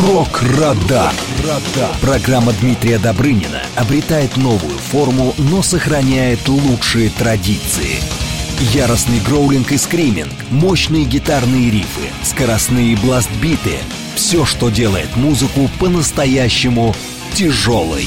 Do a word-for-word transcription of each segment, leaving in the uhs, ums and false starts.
Рок-Радар. Программа Дмитрия Добрынина обретает новую форму, но сохраняет лучшие традиции. Яростный гроулинг и скриминг, мощные гитарные рифы, скоростные бластбиты — все, что делает музыку по-настоящему тяжелой.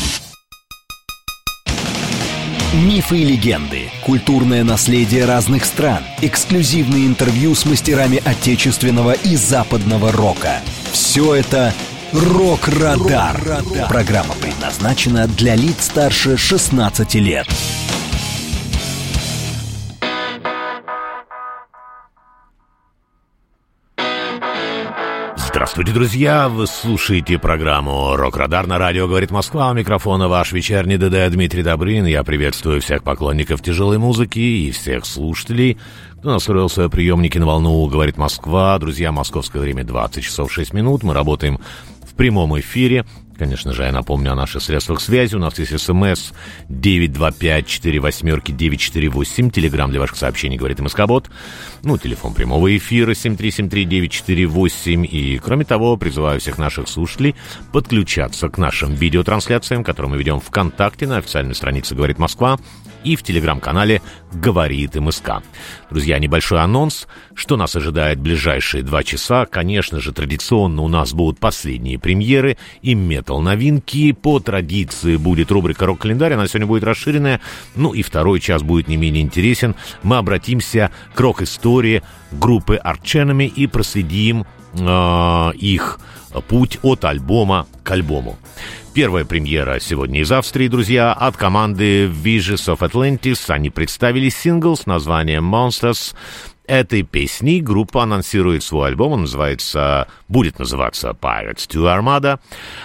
Мифы и легенды, культурное наследие разных стран, эксклюзивные интервью с мастерами отечественного и западного рока. Все это «Рок-Радар». Рок-Радар. Программа предназначена для лиц старше шестнадцати лет. Здравствуйте, друзья! Вы слушаете программу «Рок-Радар» на радио «Говорит Москва». У микрофона ваш вечерний ДД Дмитрий Добрын. Я приветствую всех поклонников тяжелой музыки и всех слушателей, кто настроил свои приемники на волну «Говорит Москва». Друзья, московское время двадцать часов шесть минут. Мы работаем в прямом эфире. Конечно же, я напомню о наших средствах связи. У нас есть СМС девять два пять четыре восемь девять четыре восемь. Телеграм для ваших сообщений «Говорит МСК-бот». Ну, телефон прямого эфира семь три семь три девять четыре восемь. И, кроме того, призываю всех наших слушателей подключаться к нашим видеотрансляциям, которые мы ведем ВКонтакте на официальной странице «Говорит Москва» и в телеграм-канале «Говорит МСК». Друзья, небольшой анонс, что нас ожидает в ближайшие два часа. Конечно же, традиционно у нас будут последние премьеры и метал-новинки. По традиции будет рубрика «Рок-календарь», она сегодня будет расширенная. Ну и второй час будет не менее интересен. Мы обратимся к рок-истории группы Arch Enemy и проследим э, их путь от альбома к альбому. Первая премьера сегодня из Австрии, друзья, от команды Visions of Atlantis. Они представили сингл с названием Monsters. Этой песней группа анонсирует свой альбом. Он называется, будет называться Pirates two Armada.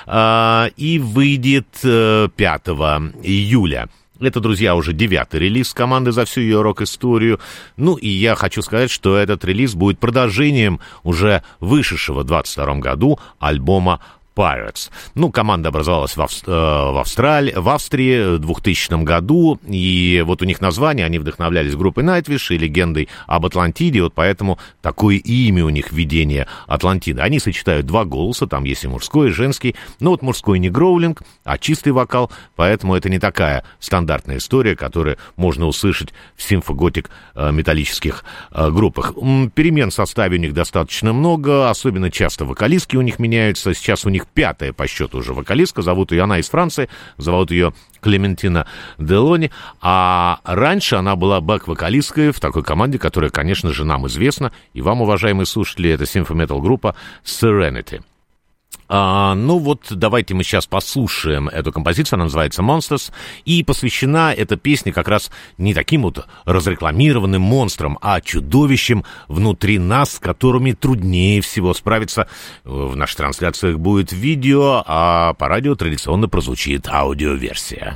И выйдет пятого июля. Это, друзья, уже девятый релиз команды за всю ее рок-историю. Ну, и я хочу сказать, что этот релиз будет продолжением уже вышедшего в двадцать втором году альбома Pirates. Ну, команда образовалась в, Авст... в, Австралии, в Австрии в двухтысячном году, и вот у них название, они вдохновлялись группой Nightwish и легендой об Атлантиде, вот поэтому такое имя у них введение Атлантида. Они сочетают два голоса, там есть и мужской, и женский, но вот мужской не гроулинг, а чистый вокал, поэтому это не такая стандартная история, которую можно услышать в симфоготик металлических группах. Перемен в составе у них достаточно много, особенно часто вокалистки у них меняются, сейчас у них пятая по счету уже вокалистка, зовут ее, она из Франции, зовут ее Клементина Делони, а раньше она была бэк-вокалисткой в такой команде, которая, конечно же, нам известна, и вам, уважаемые слушатели, это симфо-метал-группа Serenity. А, ну вот, давайте мы сейчас послушаем эту композицию, она называется Monsters, и посвящена эта песня как раз не таким вот разрекламированным монстрам, а чудовищам внутри нас, с которыми труднее всего справиться. В наших трансляциях будет видео, а по радио традиционно прозвучит аудиоверсия.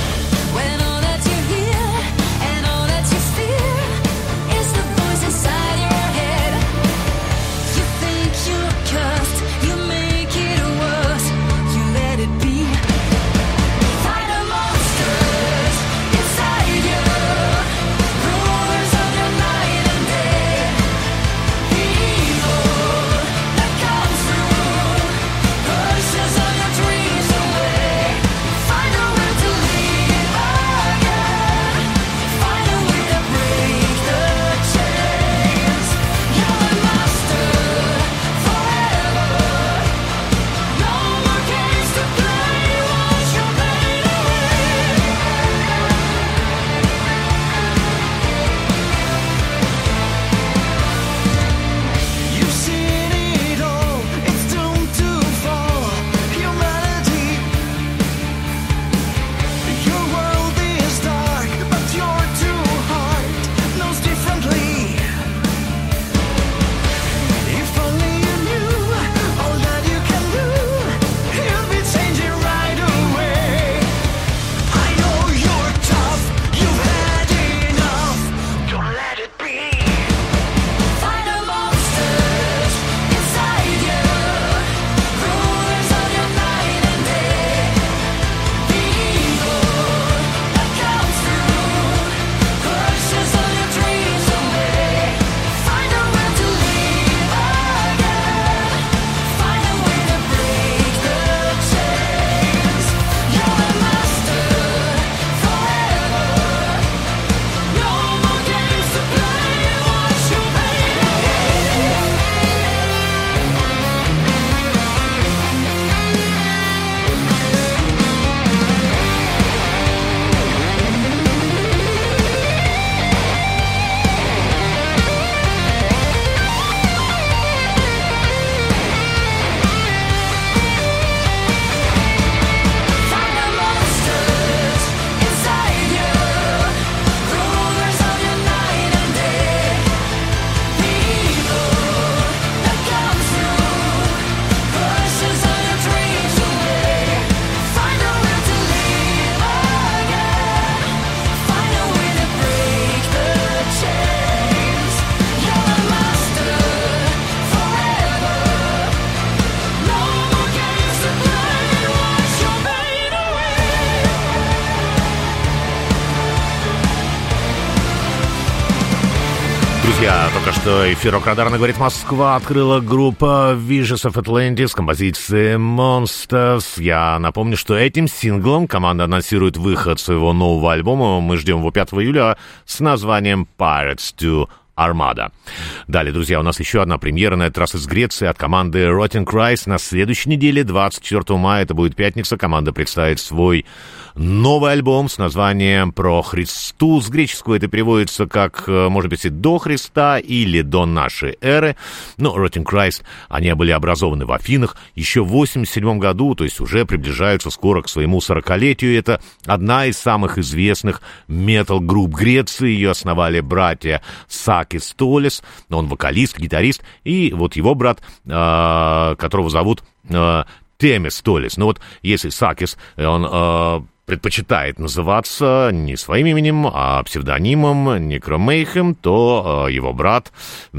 Inside Друзья, только что эфир «Рок-Радарна» говорит Москва, открыла группа Visions of Atlantis с композицией Monsters. Я напомню, что этим синглом команда анонсирует выход своего нового альбома. Мы ждем его пятого июля с названием Pirates two Armada. Далее, друзья, у нас еще одна премьера, на этот раз из Греции, от команды Rotting Christ. На следующей неделе, двадцать четвёртого мая, это будет пятница, команда представит свой новый альбом с названием «Про Христу». С греческого это переводится как, может быть, и «до Христа» или «до нашей эры». Но Rotting Christ, они были образованы в Афинах еще в восемьдесят седьмом году, то есть уже приближаются скоро к своему сорокалетию. Это одна из самых известных метал-групп Греции. Ее основали братья Сакис Толис, он вокалист, гитарист, и вот его брат, которого зовут Темис Толис. Ну вот если Сакис, он предпочитает называться не своим именем, а псевдонимом Некромейхем, то э, его брат, э,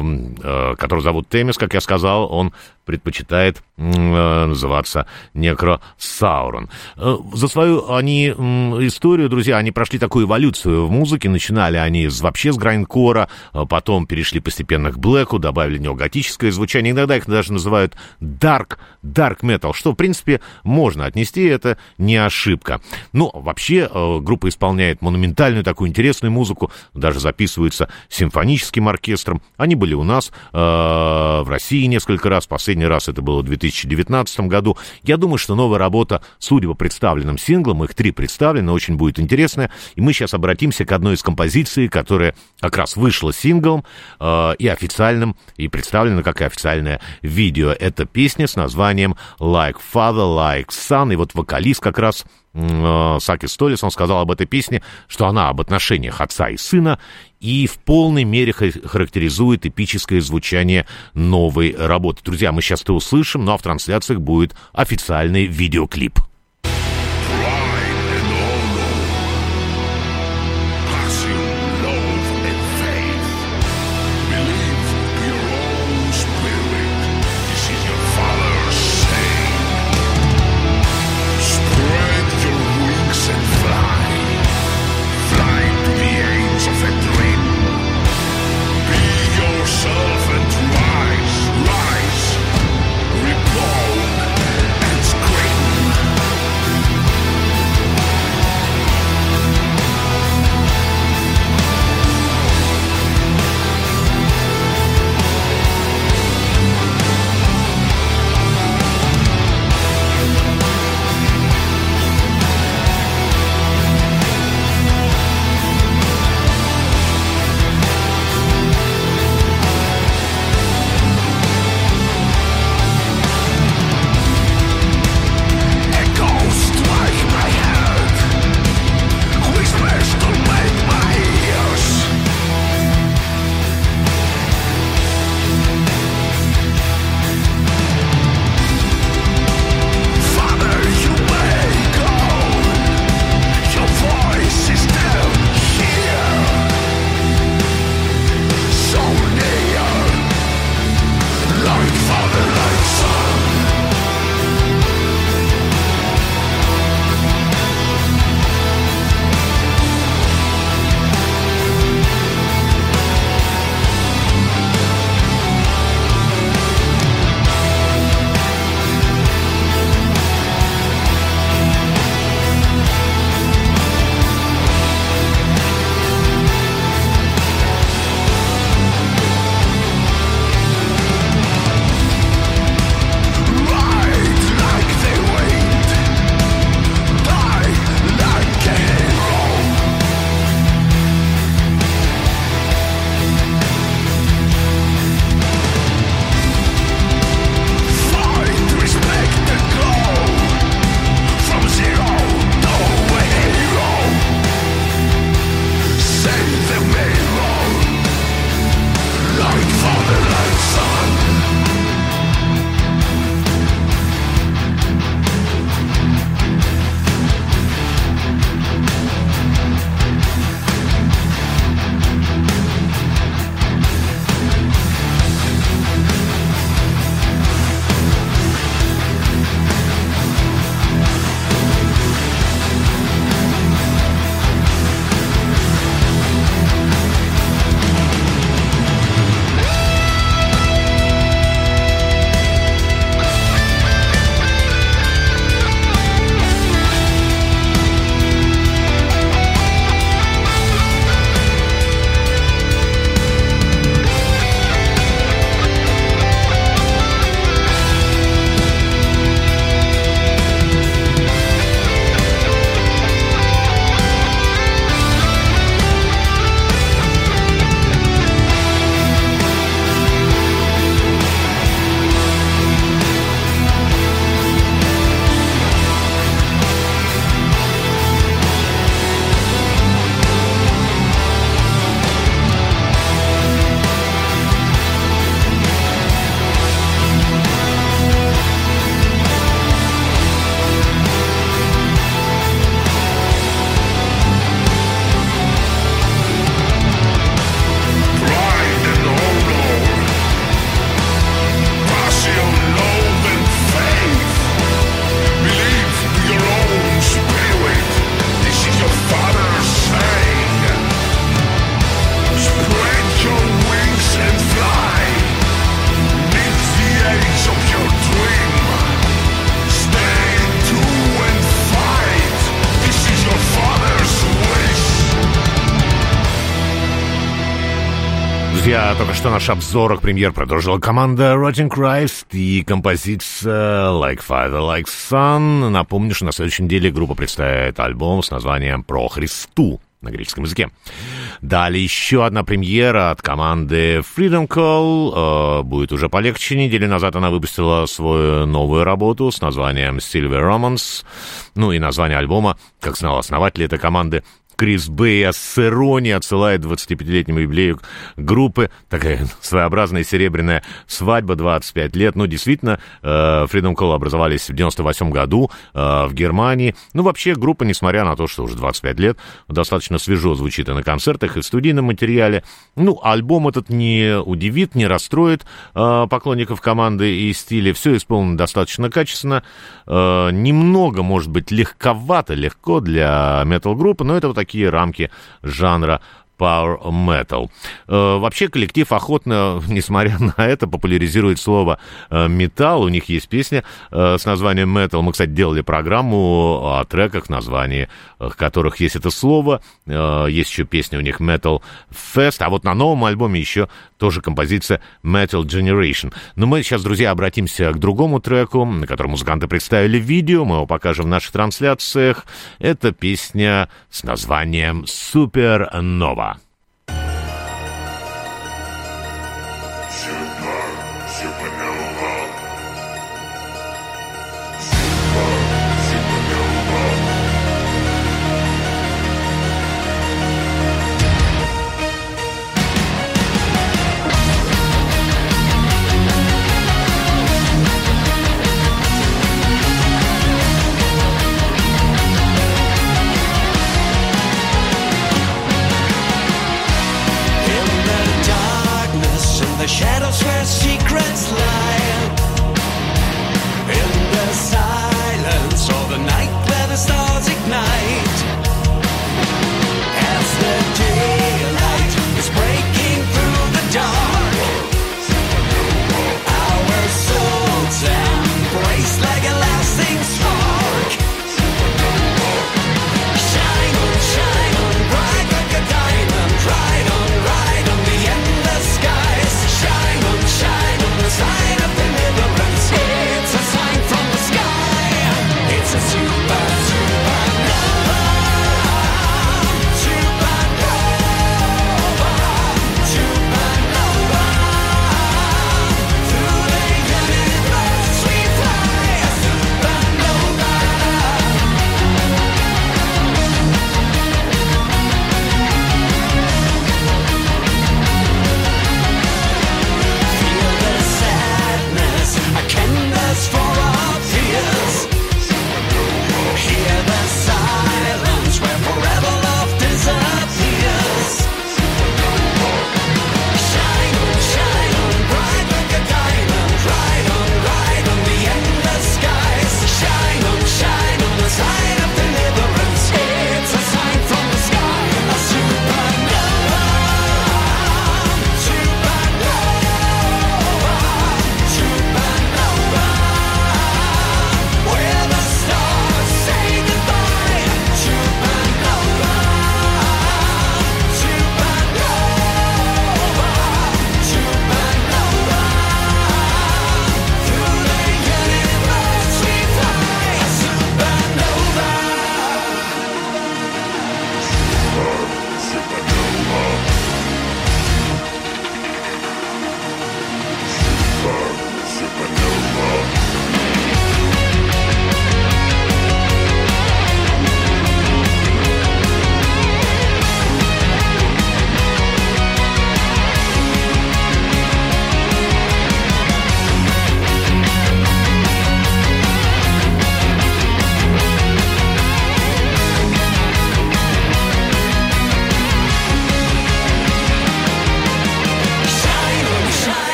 э, которого зовут Темис, как я сказал, он предпочитает э, называться Некросаурон. Э, за свою они, э, историю, друзья, они прошли такую эволюцию в музыке. Начинали они с, вообще с грайндкора, э, потом перешли постепенно к блэку, добавили в него готическое звучание. Иногда их даже называют dark, dark metal, что, в принципе, можно отнести, это не ошибка. Ну, вообще, э, группа исполняет монументальную такую интересную музыку, даже записываются симфоническим оркестром. Они были у нас э, в России несколько раз, последний раз это было в две тысячи девятнадцатом году. Я думаю, что новая работа, судя по представленным синглам, их три представлены, очень будет интересная. И мы сейчас обратимся к одной из композиций, которая как раз вышла синглом э, и официальным, и представлена как и официальное видео. Это песня с названием «Like Father, Like Son», и вот вокалист как раз Сакис Толис, он сказал об этой песне, что она об отношениях отца и сына и в полной мере характеризует эпическое звучание новой работы. Друзья, мы сейчас это услышим, но в трансляциях будет официальный видеоклип. Rise, rise, report and scream. Друзья, только что наш обзор к премьер продолжила команда Rotting Christ и композиция Like Father, Like Son. Напомню, что на следующей неделе группа представит альбом с названием «Про Христу» на греческом языке. Далее еще одна премьера от команды Freedom Call. Э, будет уже полегче. Неделю назад она выпустила свою новую работу с названием Silver Romance. Ну и название альбома, как знал основатель этой команды, Крис Бэй, с иронией отсылает двадцатипятилетнему юбилею группы. Такая своеобразная серебряная свадьба, двадцать пять лет. Ну, действительно, Freedom Call образовались в девяносто восьмом году в Германии. Ну, вообще, группа, несмотря на то, что уже двадцать пять лет, достаточно свежо звучит и на концертах, и в студийном материале. Ну, альбом этот не удивит, не расстроит поклонников команды и стиля. Все исполнено достаточно качественно. Немного, может быть, легковато, легко для метал-группы, но это вот такие такие рамки жанра Power Metal. Э, вообще коллектив охотно, несмотря на это, популяризирует слово э, металл. У них есть песня э, с названием Metal. Мы, кстати, делали программу о треках, в названии э, которых есть это слово. Э, есть еще песня у них Metal Fest. А вот на новом альбоме еще тоже композиция Metal Generation. Но мы сейчас, друзья, обратимся к другому треку, на котором музыканты представили видео. Мы его покажем в наших трансляциях. Это песня с названием Supernova.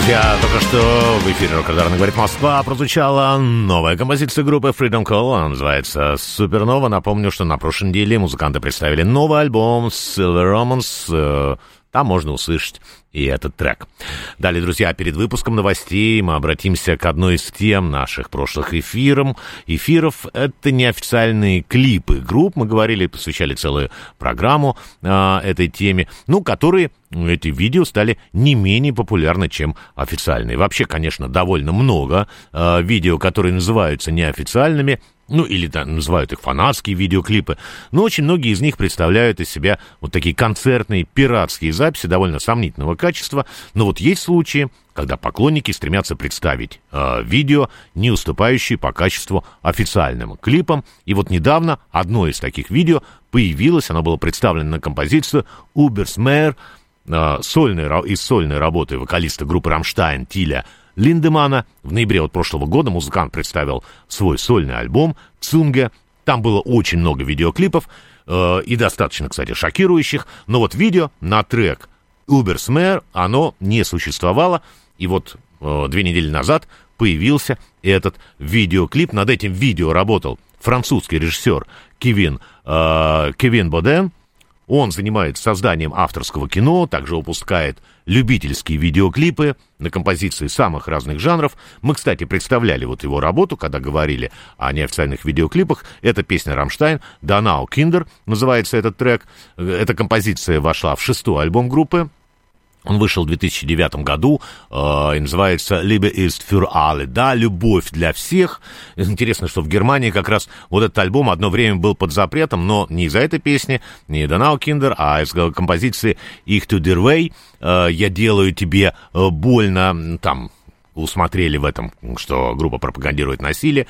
Друзья, только что в эфире «Рок-Радар» говорит Москва прозвучала новая композиция группы Freedom Call, она называется «Супернова». Напомню, что на прошлой неделе музыканты представили новый альбом Silver Romance. Там можно услышать и этот трек. Далее, друзья, перед выпуском новостей мы обратимся к одной из тем наших прошлых эфиров. эфиров. Это неофициальные клипы групп. Мы говорили, посвящали целую программу а, этой теме, ну, которые, эти видео стали не менее популярны, чем официальные. Вообще, конечно, довольно много а, видео, которые называются неофициальными, ну, или да, называют их фанатские видеоклипы, но очень многие из них представляют из себя вот такие концертные пиратские записи довольно сомнительного качества, но вот есть случаи, когда поклонники стремятся представить э, видео, не уступающие по качеству официальным клипам, и вот недавно одно из таких видео появилось, оно было представлено на композицию «Уберсмейер», э, сольной, из сольной работы вокалиста группы «Рамштайн» Тиля Линдемана. В ноябре от прошлого года музыкант представил свой сольный альбом «Цунге». Там было очень много видеоклипов, э, и достаточно, кстати, шокирующих. Но вот видео на трек «Уберсмейер» оно не существовало. И вот э, две недели назад появился этот видеоклип. Над этим видео работал французский режиссер Кевин, э, Кевин Боден. Он занимается созданием авторского кино, также выпускает любительские видеоклипы на композиции самых разных жанров. Мы, кстати, представляли вот его работу, когда говорили о неофициальных видеоклипах. Это песня «Рамштайн», «Donau Kinder» называется этот трек. Эта композиция вошла в шестой альбом группы. Он вышел в две тысячи девятом году э, и называется «Liebe ist für alle», да, «Любовь для всех». Интересно, что в Германии как раз вот этот альбом одно время был под запретом, но не из-за этой песни, не «Donau Kinder», а из композиции «Ich tu dir weh», э, «Я делаю тебе больно», там усмотрели в этом, что группа пропагандирует насилие,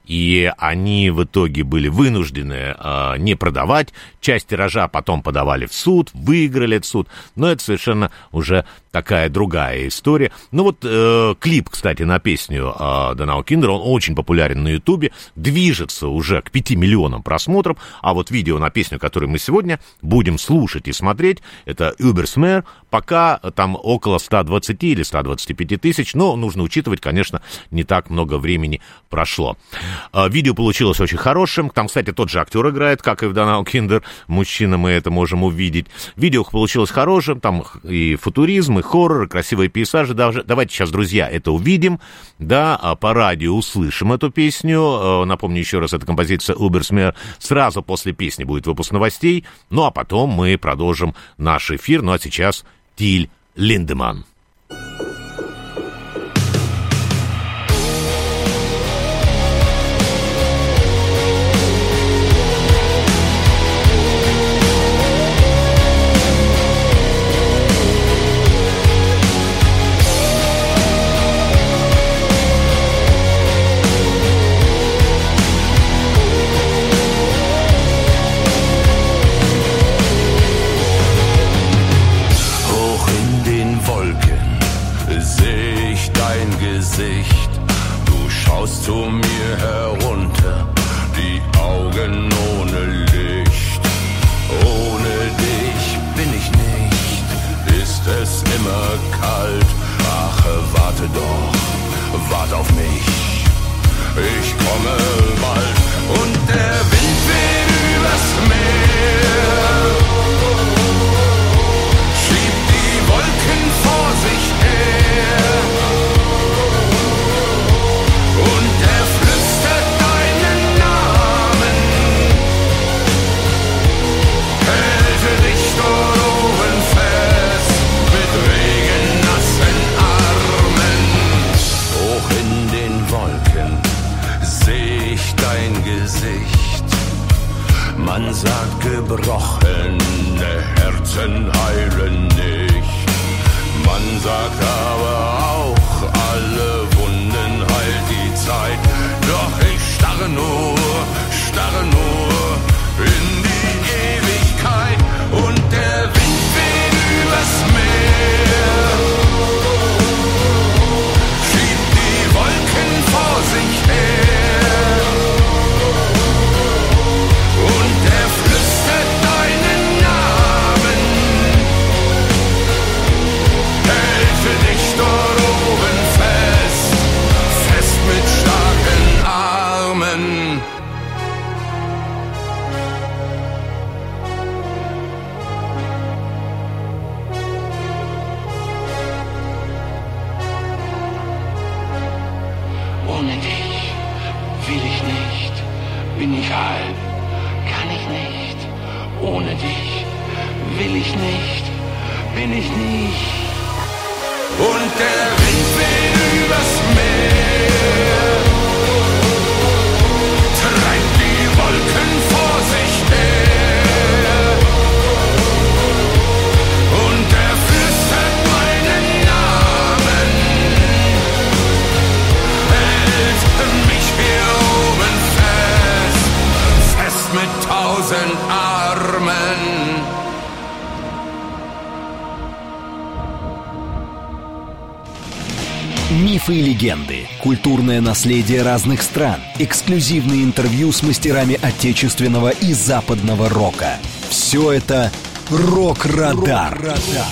и они в итоге были вынуждены э, не продавать часть тиража, потом подавали в суд, выиграли этот суд, но это совершенно уже такая другая история. Ну вот э, клип, кстати, на песню э, «Donau Kinder», он очень популярен на Ютубе, движется уже к пяти миллионам просмотров, а вот видео на песню, которую мы сегодня будем слушать и смотреть, это «Уберсмейер», пока там около ста двадцати или ста двадцати пяти тысяч, но нужно учитывать, конечно, не так много времени прошло. Видео получилось очень хорошим. Там, кстати, тот же актер играет, как и в «Donau Kinder». Мужчина, мы это можем увидеть. Видео получилось хорошим. Там и футуризм, и хоррор, и красивые пейзажи. Даже, давайте сейчас, друзья, это увидим. Да, по радио услышим эту песню. Напомню еще раз, это композиция «Уберсмейер». Сразу после песни будет выпуск новостей. Ну, а потом мы продолжим наш эфир. Ну, а сейчас Тиль Линдеман. Zu mir herunter, die Augen ohne Licht. Ohne dich bin ich nicht, ist es immer kalt. Ach, warte doch, wart auf mich, ich komme bald. Und der Wind weht übers Meer, schiebt die Wolken vor sich her. Man sagt Ohne dich will ich nicht, bin ich halb, kann ich nicht. Ohne dich will ich nicht, bin ich nicht. Und der Wind weht übers Meer, treibt die Wolken vor sich her. Und er flüstert meinen Namen, hält mich hier oben fest, fest mit tausend Armen. Мифы и легенды, культурное наследие разных стран, эксклюзивные интервью с мастерами отечественного и западного рока. Все это «Рок-Радар». Рок-Радар.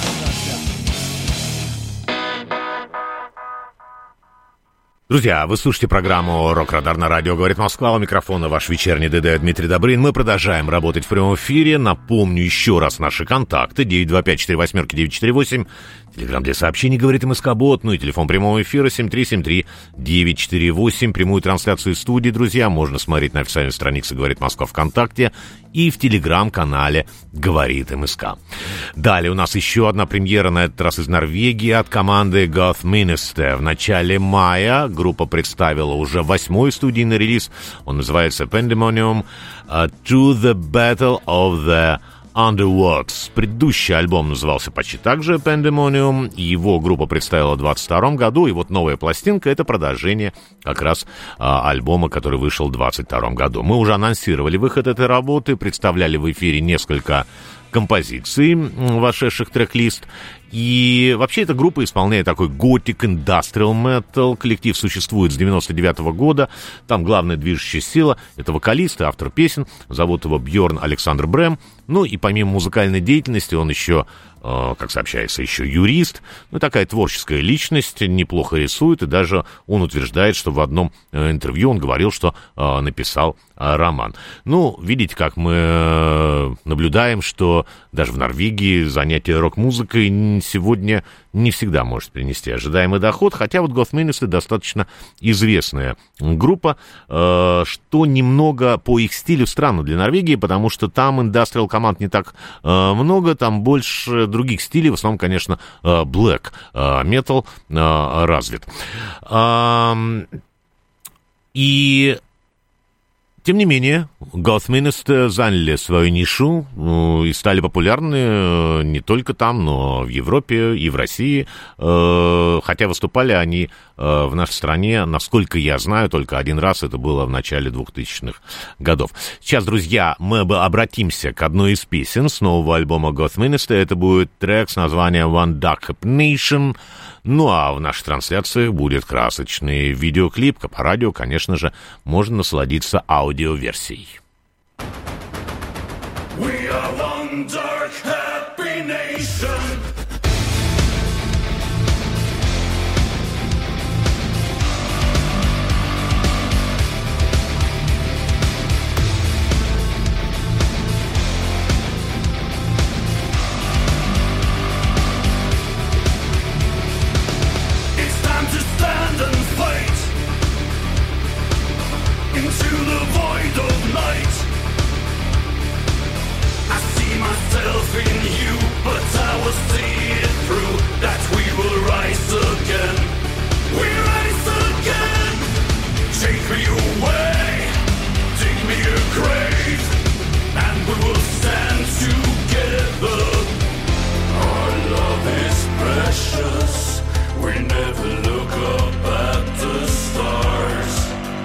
Друзья, вы слушаете программу «Рок-Радар» на радио «Говорит Москва». У микрофона ваш вечерний ДД Дмитрий Добрын. Мы продолжаем работать в прямом эфире. Напомню еще раз наши контакты. девять два пять четыре восемь девять четыре восемь. Телеграм для сообщений «Говорит МСК-бот». Ну и телефон прямого эфира семь три семь три девять четыре восемь. Прямую трансляцию из студии, друзья, можно смотреть на официальной странице «Говорит Москва» ВКонтакте и в телеграм-канале «Говорит МСК». Далее у нас еще одна премьера, на этот раз из Норвегии, от команды Gothminister. В начале мая группа представила уже восьмой студийный релиз. Он называется «Pandemonium uh, to the Battle of the Underworlds». Предыдущий альбом назывался почти так же «Pandemonium». Его группа представила в двадцать втором году, и вот новая пластинка — это продолжение как раз а, альбома, который вышел в двадцать втором году. Мы уже анонсировали выход этой работы, представляли в эфире несколько композиций, вошедших в трек-лист. И вообще эта группа исполняет такой готик индастриал метал. Коллектив существует с девяносто девятого года. Там главная движущая сила — это вокалист и автор песен. Зовут его Бьорн Александр Брэм. Ну и помимо музыкальной деятельности он еще, э, как сообщается, еще юрист. Ну, такая творческая личность, неплохо рисует. И даже он утверждает, что в одном э, интервью он говорил, что э, написал э, роман. Ну, видите, как мы э, наблюдаем, что даже в Норвегии занятие рок-музыкой сегодня не всегда может принести ожидаемый доход, хотя вот Gothminister достаточно известная группа, э, что немного по их стилю странно для Норвегии, потому что там индастриал команд не так э, много, там больше других стилей, в основном, конечно, э, black э, metal э, развит. Э, и... Тем не менее, Gothminister заняли свою нишу и стали популярны не только там, но в Европе и в России. Хотя выступали они в нашей стране, насколько я знаю, только один раз. Это было в начале двухтысячных годов. Сейчас, друзья, мы обратимся к одной из песен с нового альбома Gothminister. Это будет трек с названием One Duck Up Nation. Ну, а в наших трансляциях будет красочный видеоклип. По радио, конечно же, можно насладиться аудиоверсией. We are one dark, happy nation. Into the void of night, I see myself in you, but I will see it through, that we will rise again. We rise again. Take me away, dig me a grave, and we will stand together. Our love is precious, we never look up at the stars.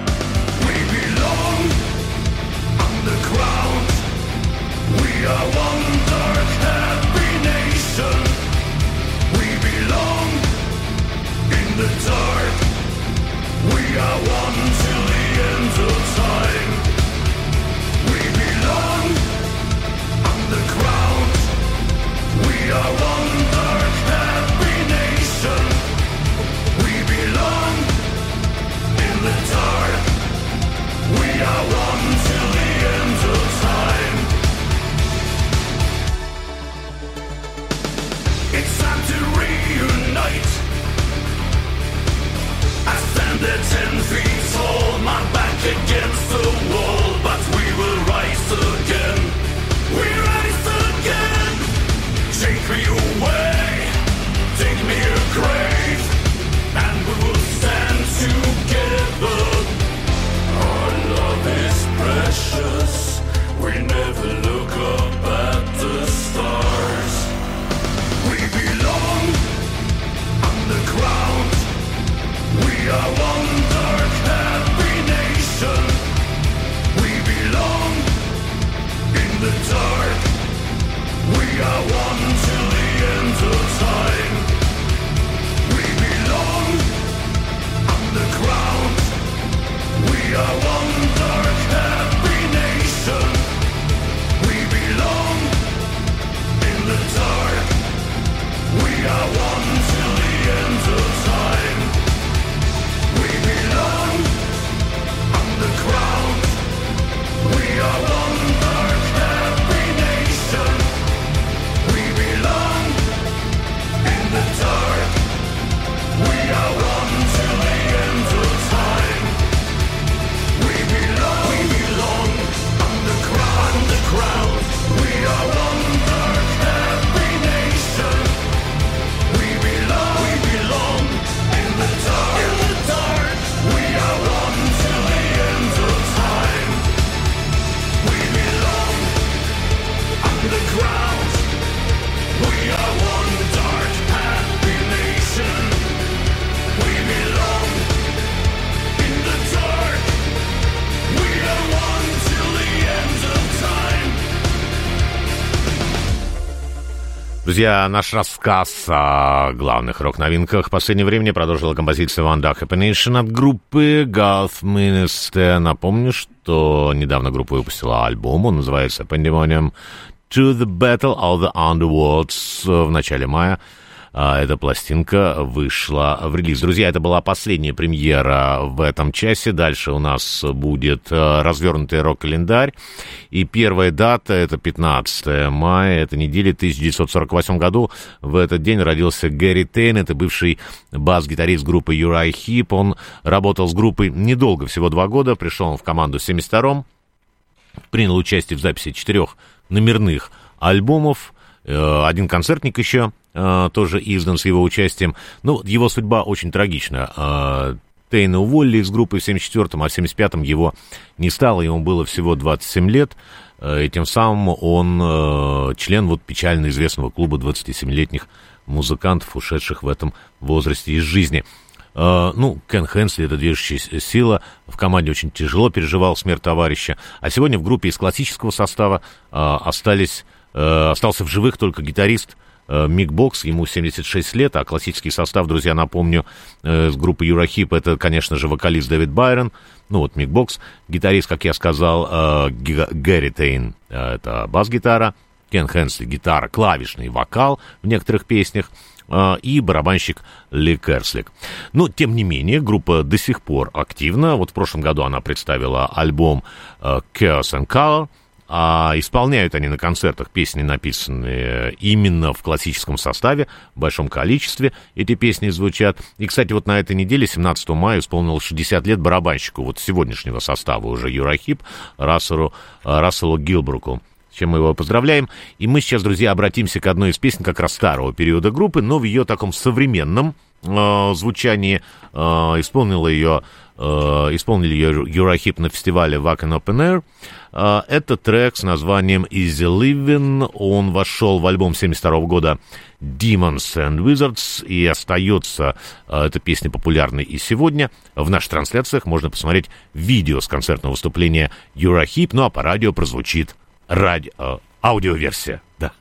Underground, we are one dark, happy nation. We belong in the dark. We are one till the end of time. We belong underground. We are one dark, happy nation. We belong in the dark. We are one till the end of time. It's time to reunite. I stand at ten feet are one dark, happy nation. We belong in the dark. We are one till the end of time. We belong underground. We are one dark, happy nation. We belong in the dark. We are one till the end of time. We belong underground. We are one dark, happy nation. We belong in the dark. We are one till the end of time. We belong, we belong underground, underground. We are one dark, happy nation. We belong, we belong in the dark, in the dark. We are one till the end of time. We belong underground. We are one dark, happy nation. We belong in the dark. We are one till the end of time. Друзья, наш рассказ о главных рок-новинках в последнее время продолжила композиция One Dark Happy Nation от группы Garth Minister. Напомню, что недавно группа выпустила альбом, он называется Pandemonium To the Battle of the Underworlds в начале мая. Эта пластинка вышла в релиз. Друзья, это была последняя премьера в этом часе. Дальше у нас будет развернутый рок-календарь. И первая дата — это пятнадцатое мая, это неделя, тысяча девятьсот сорок восьмом году. В этот день родился Гэри Тейн, это бывший бас-гитарист группы Uriah Heep. Он работал с группой недолго, всего два года. Пришел он в команду в семьдесят втором. Принял участие в записи четырех номерных альбомов. Один концертник еще тоже издан с его участием. Ну, его судьба очень трагична. Тейна уволили из группы в семьдесят четвёртом, а в семьдесят пятом его не стало, ему было всего двадцать семь лет. И тем самым он член вот печально известного клуба двадцатисемилетних музыкантов, ушедших в этом возрасте из жизни. Ну, Кен Хенсли — это движущая сила. В команде очень тяжело переживал смерть товарища. А сегодня в группе из классического состава остались, остался в живых только гитарист Мик Бокс, ему семьдесят шесть лет, а классический состав, друзья, напомню, с группы Uriah Heep — это, конечно же, вокалист Дэвид Байрон, ну вот Мик Бокс, гитарист, как я сказал, Гэри Тейн, это бас-гитара, Кен Хенсли — гитара, клавишный вокал в некоторых песнях, и барабанщик Ли Керслик. Но, тем не менее, группа до сих пор активна. Вот в прошлом году она представила альбом Chaos and Color, а исполняют они на концертах песни, написанные именно в классическом составе, в большом количестве эти песни звучат. И, кстати, вот на этой неделе, семнадцатого мая, исполнилось шестьдесят лет барабанщику вот сегодняшнего состава уже Uriah Heep, Расселу, Расселу Гилбруку, с чем мы его поздравляем. И мы сейчас, друзья, обратимся к одной из песен как раз старого периода группы, но в ее таком современном э, звучании. Э, исполнил ее, э, исполнили ее Uriah Heep на фестивале Wacken Open Air. Э, это трек с названием Easy Living. Он вошел в альбом семьдесят второго года Demons and Wizards, и остается э, эта песня популярной и сегодня. В наших трансляциях можно посмотреть видео с концертного выступления Uriah Heep, ну а по радио прозвучит Ради... Э, аудиоверсия, да.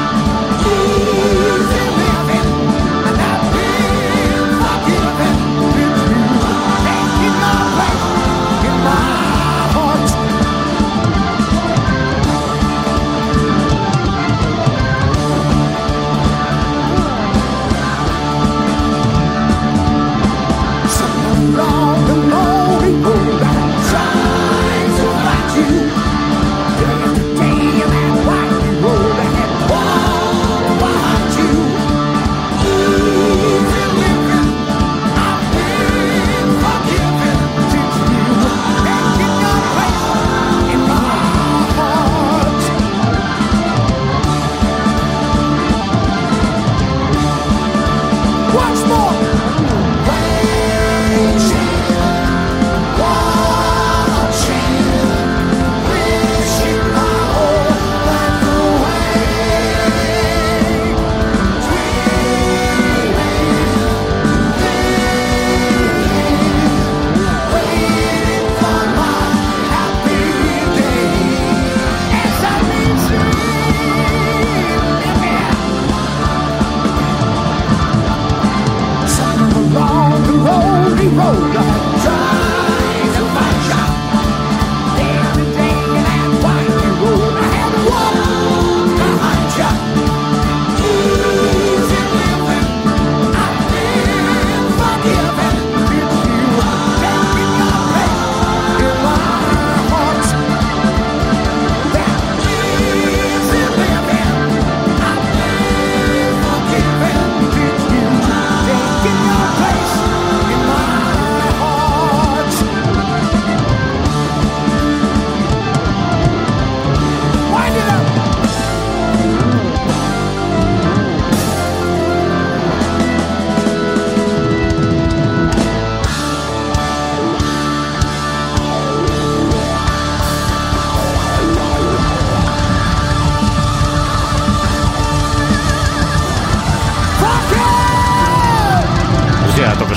Fucking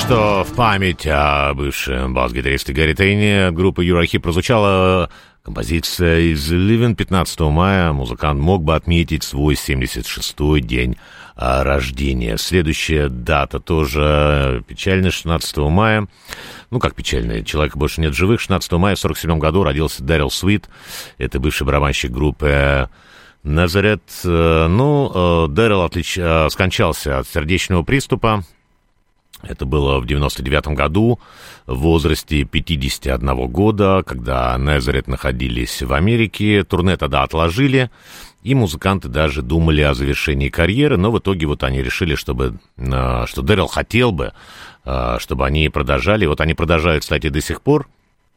что в память о бывшем бас-гитаристе Гарри Тейне от группы Юрахи прозвучала композиция из Living пятнадцатого мая. Музыкант мог бы отметить свой семьдесят шестой день рождения. Следующая дата тоже печальная, шестнадцатого мая. Ну, как печальная, человека больше нет в живых. шестнадцатого мая в сорок седьмом году родился Дэрил Свит. Это бывший барабанщик группы Назарет. Ну, Дэрил отлич... скончался от сердечного приступа. Это было в девяносто девятом году, в возрасте пятидесяти одного года, когда Назарет находились в Америке. Турне тогда отложили, и музыканты даже думали о завершении карьеры, но в итоге вот они решили, чтобы, что Дэрил хотел бы, чтобы они продолжали. Вот они продолжают, кстати, до сих пор.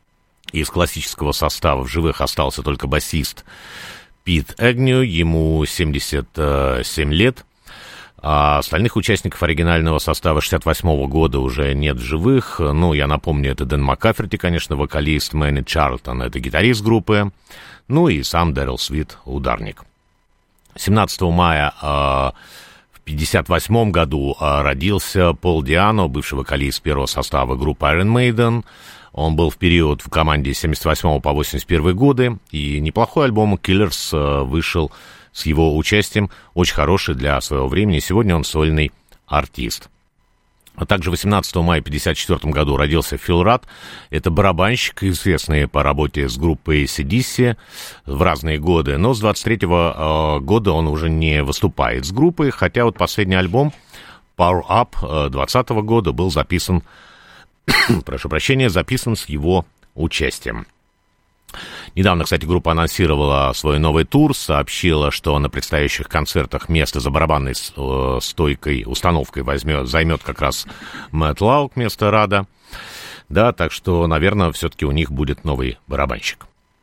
Из классического состава в живых остался только басист Пит Эгню, ему семьдесят семь лет. А остальных участников оригинального состава шестьдесят восьмого года уже нет в живых. Ну, я напомню, это Дэн Маккаферти, конечно, вокалист, Мэнни Чарлтон, это гитарист группы, ну и сам Дэрил Свит, ударник. семнадцатого мая э, в пятьдесят восьмом году э, родился Пол Диано, бывший вокалист первого состава группы Iron Maiden. Он был в период в команде с семьдесят восьмого по восемьдесят первый годы, и неплохой альбом Killers э, вышел с его участием, очень хороший для своего времени. Сегодня он сольный артист. А также восемнадцатого мая в пятьдесят четвёртом году родился Фил Рад. Это барабанщик, известный по работе с группой эй си ди си в разные годы. Но с двадцать третьего э, года он уже не выступает с группой, хотя вот последний альбом Power Up двадцатого года был записан, прошу прощения, записан с его участием. Недавно, кстати, группа анонсировала свой новый тур, сообщила, что на предстоящих концертах место за барабанной стойкой, установкой возьмет, займет как раз Мэтт Лаук вместо Рада. Да, так что, наверное, все-таки у них будет новый барабанщик.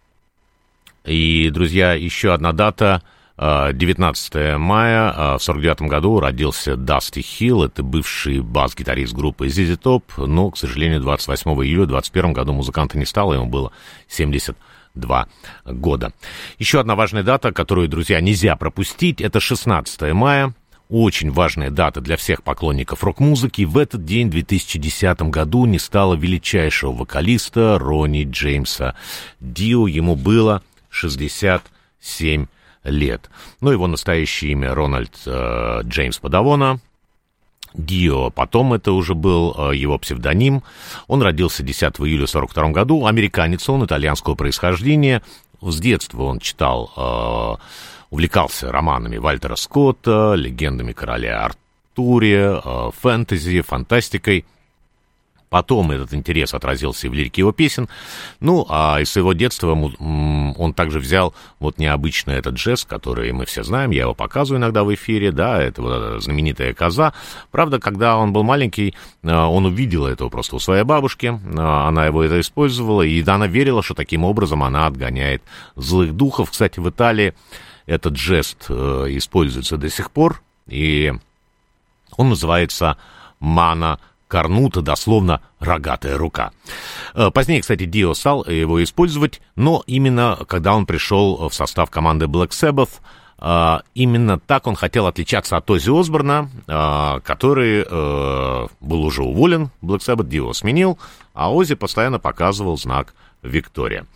И, друзья, еще одна дата. девятнадцатого мая в сорок девятом году родился Дасти Хилл, это бывший бас-гитарист группы зет зет Top, но, к сожалению, двадцать восьмого июля двадцать первом году музыканта не стало, ему было семьдесят два года. Еще одна важная дата, которую, друзья, нельзя пропустить, это шестнадцатого мая, очень важная дата для всех поклонников рок-музыки. В этот день, в две тысячи десятом году, не стало величайшего вокалиста Ронни Джеймса Дио, ему было шестьдесят семь лет. Но его настоящее имя Рональд э, Джеймс Падавона. Дио, потом это уже был э, его псевдоним. Он родился десятого июля сорок втором году. Американец он, итальянского происхождения. С детства он читал, э, увлекался романами Вальтера Скотта, легендами короля Артуре, э, фэнтези, фантастикой. Потом этот интерес отразился и в лирике его песен. Ну, а из своего детства он также взял вот необычно этот джаз, который мы все знаем, я его показываю иногда в эфире, да, это вот знаменитая коза. Правда, когда он был маленький, он увидел это просто у своей бабушки, она его это использовала, и она верила, что таким образом она отгоняет злых духов. Кстати, в Италии этот жест используется до сих пор, и он называется «мана корнута», дословно «рогатая рука». Позднее, кстати, Дио стал его использовать, но именно когда он пришел в состав команды Black Sabbath, именно так он хотел отличаться от Оззи Осборна, который был уже уволен, Black Sabbath Дио сменил, а Оззи постоянно показывал знак «Виктория».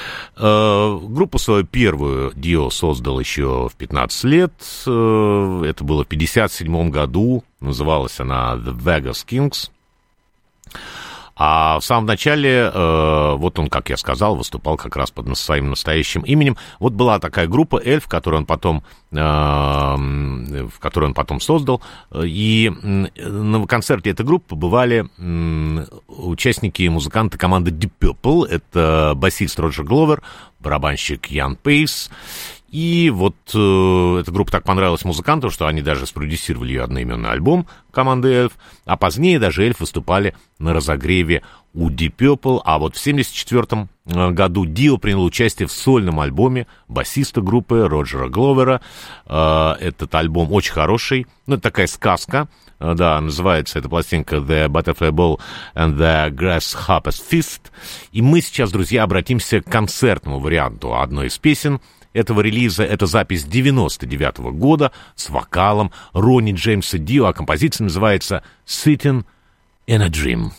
Группу свою первую Дио создал еще в пятнадцать лет. Это было в пятьдесят седьмом году. Называлась она The Vegas Kings. А в самом начале, э, вот он, как я сказал, выступал как раз под своим настоящим именем. Вот была такая группа Эльф, которую он потом, э, в которую он потом создал. И на концерте этой группы побывали э, участники, музыканты команды Deep Purple. Это басист Роджер Гловер, барабанщик Ян Пейс. И вот э, эта группа так понравилась музыкантам, что они даже спродюсировали ее одноименный альбом команды Эльф, а позднее даже Эльф выступали на разогреве у Deep Purple, а вот в семьдесят четвёртом году Дио принял участие в сольном альбоме басиста группы Роджера Гловера. Э, этот альбом очень хороший, ну, это такая сказка, э, да, называется эта пластинка The Butterfly Ball and the Grasshopper's Feast, и мы сейчас, друзья, обратимся к концертному варианту одной из песен этого релиза. Это запись девяносто девятого года с вокалом Ронни Джеймса Дио, а композиция называется «Sitting In a Dream.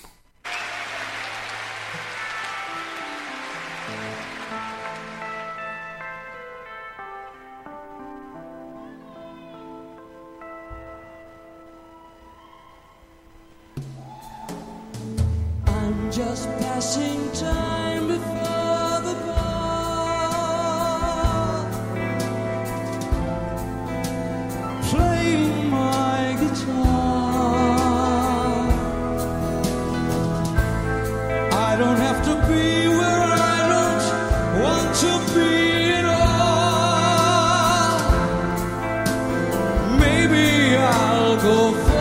Just passing time before the bar, playing my guitar. I don't have to be where I don't want to be at all. Maybe I'll go far.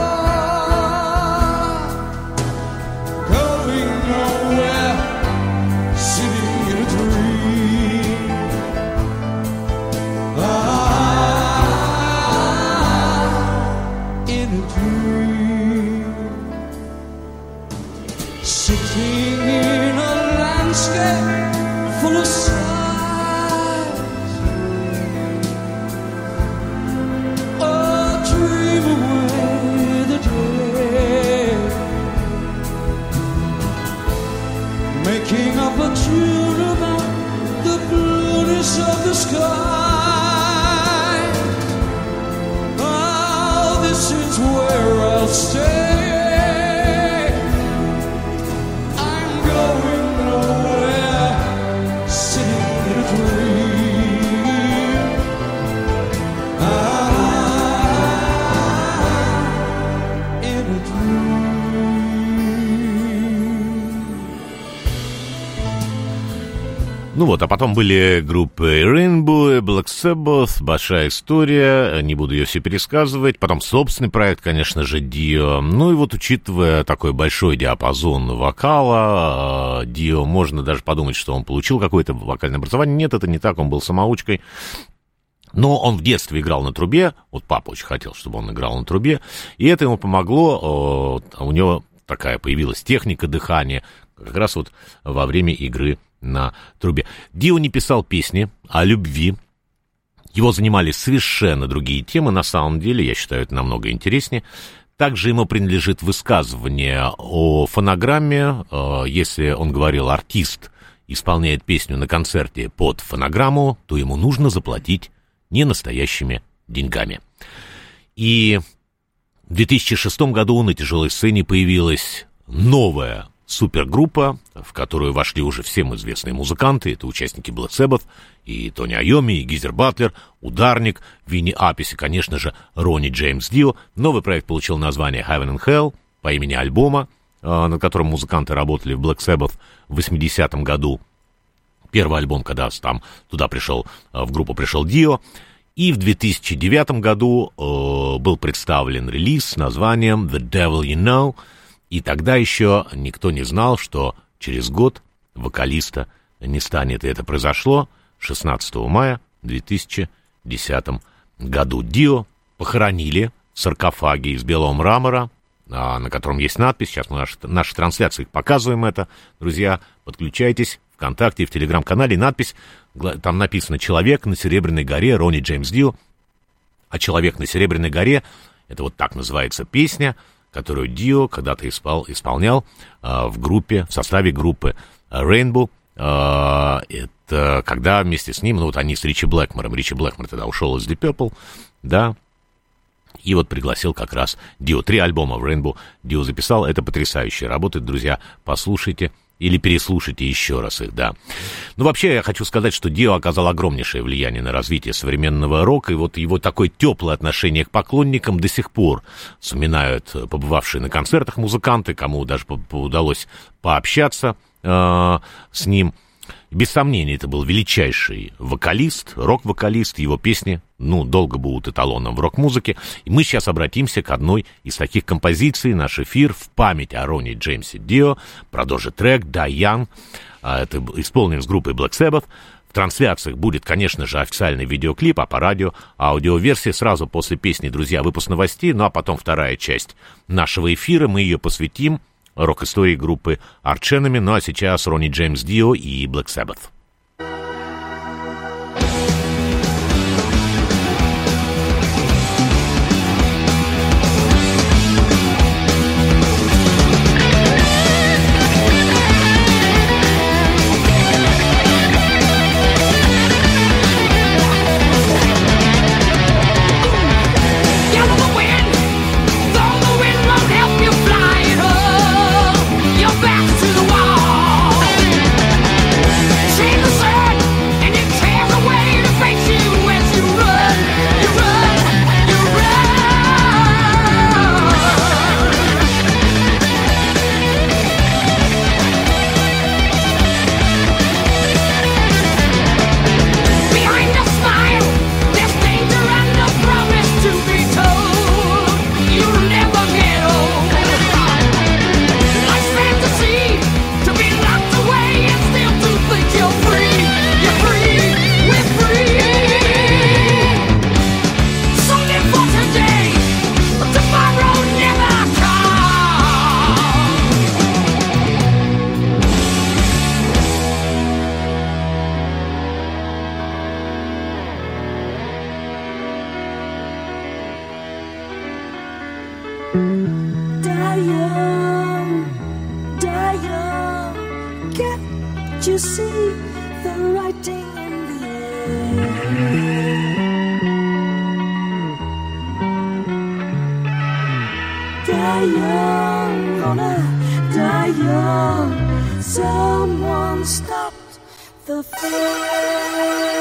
Full of sighs, oh, dream away the day, making up a tune about the blueness of the sky. Oh, this is where I'll stay. Ну вот, а потом были группы Rainbow, Black Sabbath, большая история, не буду ее все пересказывать. Потом собственный проект, конечно же, Dio. Ну и вот, учитывая такой большой диапазон вокала, Dio, можно даже подумать, что он получил какое-то вокальное образование. Нет, это не так, он был самоучкой. Но он в детстве играл на трубе, вот папа очень хотел, чтобы он играл на трубе, и это ему помогло, у него такая появилась техника дыхания, как раз вот во время игры на трубе. Дио не писал песни о любви, его занимали совершенно другие темы, на самом деле, я считаю, это намного интереснее. Также ему принадлежит высказывание о фонограмме, если он говорил, артист исполняет песню на концерте под фонограмму, то ему нужно заплатить не настоящими деньгами. И в две тысячи шестом году на тяжелой сцене появилась новая супергруппа, в которую вошли уже всем известные музыканты. Это участники Black Sabbath, и Тони Айоми, и Гизер Батлер, Ударник, Винни Апис и, конечно же, Ронни Джеймс Дио. Новый проект получил название Heaven and Hell по имени альбома, над которым музыканты работали в Black Sabbath в восьмидесятом году. Первый альбом, когда там туда пришел, в группу пришел Дио. И в две тысячи девятом году э, был представлен релиз с названием The Devil You Know. И тогда еще никто не знал, что через год вокалиста не станет. И это произошло шестнадцатого мая две тысячи десятом году. Дио похоронили в саркофаге из белого мрамора, на котором есть надпись. Сейчас мы в нашей, нашей трансляции показываем это. Друзья, подключайтесь. ВКонтакте и в Телеграм-канале надпись, там написано «Человек на Серебряной горе», Ронни Джеймс Дио. А «Человек на Серебряной горе» — это вот так называется песня, которую Дио когда-то испол, исполнял э, в группе, в составе группы Rainbow. Э, это когда вместе с ним, ну вот они с Ричи Блэкмором, Ричи Блэкмор тогда ушел из Deep Purple, да, и вот пригласил как раз Дио. Три альбома в Rainbow Дио записал, это потрясающе работает, друзья, послушайте. Или переслушайте еще раз их, да. Ну, вообще, я хочу сказать, что Дио оказал огромнейшее влияние на развитие современного рока, и вот его такое теплое отношение к поклонникам до сих пор вспоминают побывавшие на концертах музыканты, кому даже удалось пообщаться э, с ним. Без сомнения, это был величайший вокалист, рок-вокалист, его песни, ну, долго будут эталоном в рок-музыке. И мы сейчас обратимся к одной из таких композиций, наш эфир в память о Ронни Джеймсе Дио, продолжит трек «Die Young», это исполнен с группой Black Sabbath. В трансляциях будет, конечно же, официальный видеоклип, а по радио аудиоверсия сразу после песни, друзья, выпуск новостей, ну, а потом вторая часть нашего эфира, мы ее посвятим рок-истории группы Arch Enemy. Ну а сейчас Ронни Джеймс Дио и Black Sabbath. Die young, die young. Can't you see the writing in the air? Die young, gonna die young. Someone stopped the fear.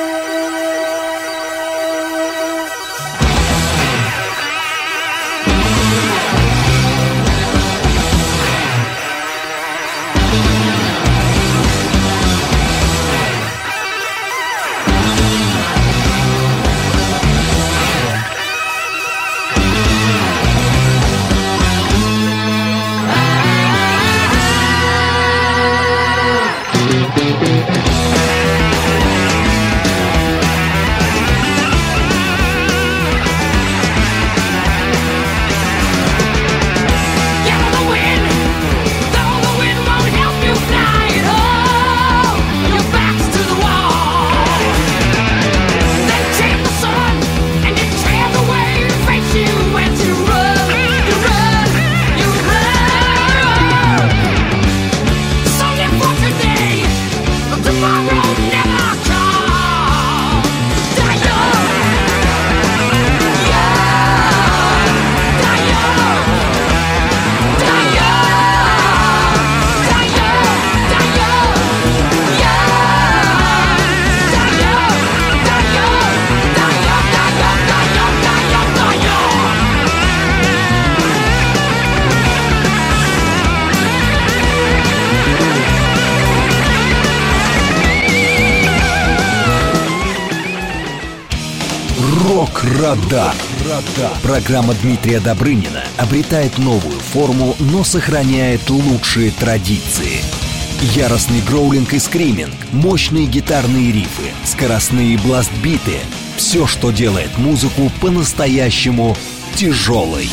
Рок-радар. Программа Дмитрия Добрынина обретает новую форму, но сохраняет лучшие традиции. Яростный гроулинг и скриминг, мощные гитарные рифы, скоростные бластбиты — все, что делает музыку по-настоящему тяжелой.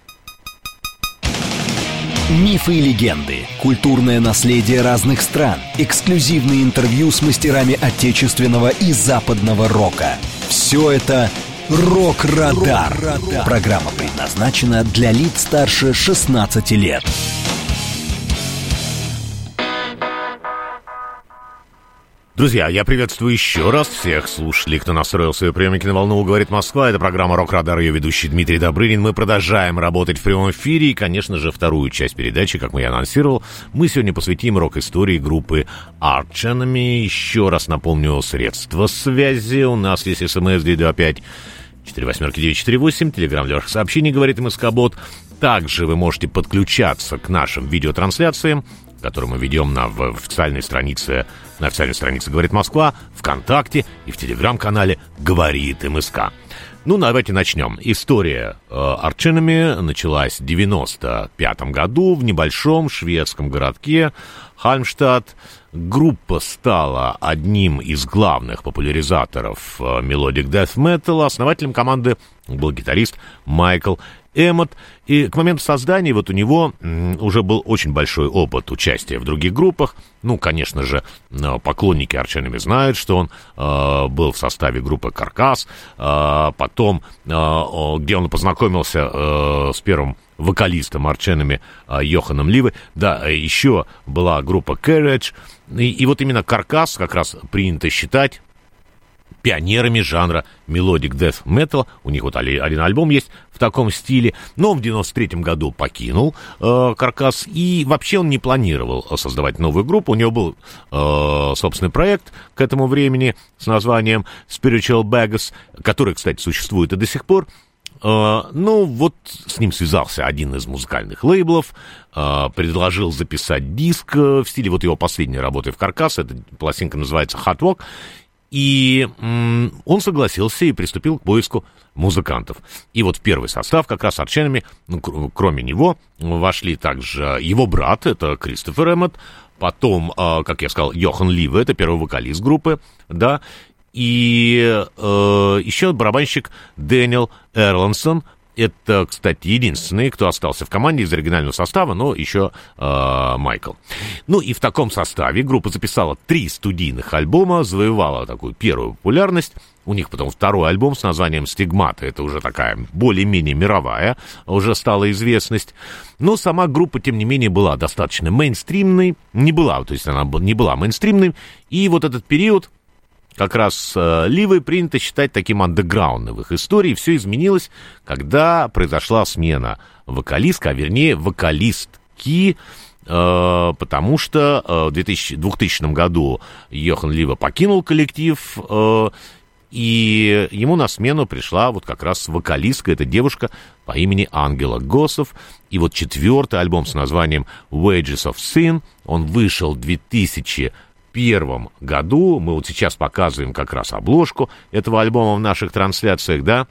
Мифы и легенды, культурное наследие разных стран, эксклюзивные интервью с мастерами отечественного и западного рока. Все это «Рок-радар». Рок-радар. Программа предназначена для лиц старше шестнадцати лет. Друзья, я приветствую еще раз всех слушателей, кто настроил свои приемники на волну «Говорит Москва». Это программа «Рок-радар», ее ведущий Дмитрий Добрынин. Мы продолжаем работать в прямом эфире. И, конечно же, вторую часть передачи, как я анонсировал, мы сегодня посвятим рок-истории группы Arch Enemy. Еще раз напомню средства связи. У нас есть смс девять два пять четыре восемь девять четыре восемь, телеграм для ваших сообщений, говорит МСК-бот. Также вы можете подключаться к нашим видеотрансляциям, который мы ведем на в официальной странице, на официальной странице «Говорит Москва», ВКонтакте и в телеграм-канале «Говорит МСК». Ну, давайте начнем. История э, Arch Enemy началась в девяносто пятом году в небольшом шведском городке Хальмштадт. Группа стала одним из главных популяризаторов э, Melodic Death Metal. Основателем команды был гитарист Майкл Эммот. И к моменту создания вот у него м, уже был очень большой опыт участия в других группах. Ну, конечно же, поклонники Arch Enemy знают, что он э, был в составе группы Каркас. Э, потом, э, где он познакомился э, с первым вокалистом Arch Enemy э, Йоханом Ливе. Да, еще была группа Carriage. И, и вот именно Каркас как раз принято считать пионерами жанра Melodic Death Metal. У них вот один альбом есть в таком стиле. Но он в девяносто третьем году покинул э, Каркас. И вообще он не планировал создавать новую группу. У него был э, собственный проект к этому времени с названием Spiritual Beggars, который, кстати, существует и до сих пор. Uh, ну, вот с ним связался один из музыкальных лейблов, uh, предложил записать диск uh, в стиле вот его последней работы в Каркас. Эта пластинка называется Hot Walk. И м- он согласился и приступил к поиску музыкантов. И вот в первый состав как раз Arch Enemy, ну, кр- кроме него, вошли также его брат, это Кристофер Эммот, потом, uh, как я сказал, Йохан Ливе, это первый вокалист группы, да, и э, еще барабанщик Дэниел Эрлансон, Это, кстати, единственный, кто остался в команде из оригинального состава, но еще э, Майкл. Ну и в таком составе группа записала три студийных альбома, завоевала такую первую популярность. У них потом второй альбом с названием «Стигмата». Это уже такая более-менее мировая уже стала известность. Но сама группа, тем не менее, была достаточно мейнстримной. Не была, то есть она не была мейнстримной. И вот этот период как раз э, Ливой принято считать таким андеграундом в их истории. Все изменилось, когда произошла смена вокалистка, а вернее вокалистки, э, потому что э, в двухтысячном году Йохан Лива покинул коллектив, э, и ему на смену пришла вот как раз вокалистка, эта девушка по имени Ангела Госов. И вот четвертый альбом с названием «Wages of Sin», он вышел в две тысячи первом году. Мы вот сейчас показываем как раз обложку этого альбома в наших трансляциях, да.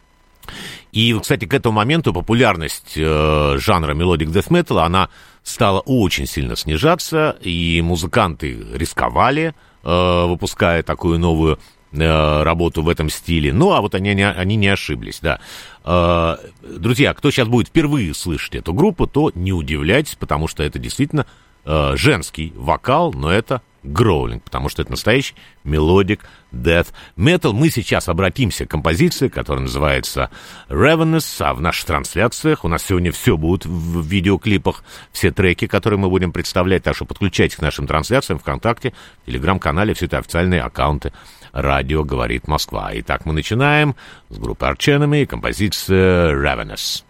И, кстати, к этому моменту популярность э, жанра мелодик death metal, она стала очень сильно снижаться, и музыканты рисковали, э, выпуская такую новую работу в этом стиле. Ну, а вот они, они не ошиблись, да. Друзья, кто сейчас будет впервые слышать эту группу, то не удивляйтесь, потому что это действительно женский вокал, но это гроулинг, потому что это настоящий мелодик death metal. Мы сейчас обратимся к композиции, которая называется Ravenous, а в наших трансляциях у нас сегодня все будет в видеоклипах, все треки, которые мы будем представлять, так что подключайтесь к нашим трансляциям ВКонтакте, в Телеграм-канале, все это официальные аккаунты «Радио говорит Москва». Итак, мы начинаем с группы Arch Enemy и композиция Ravenous.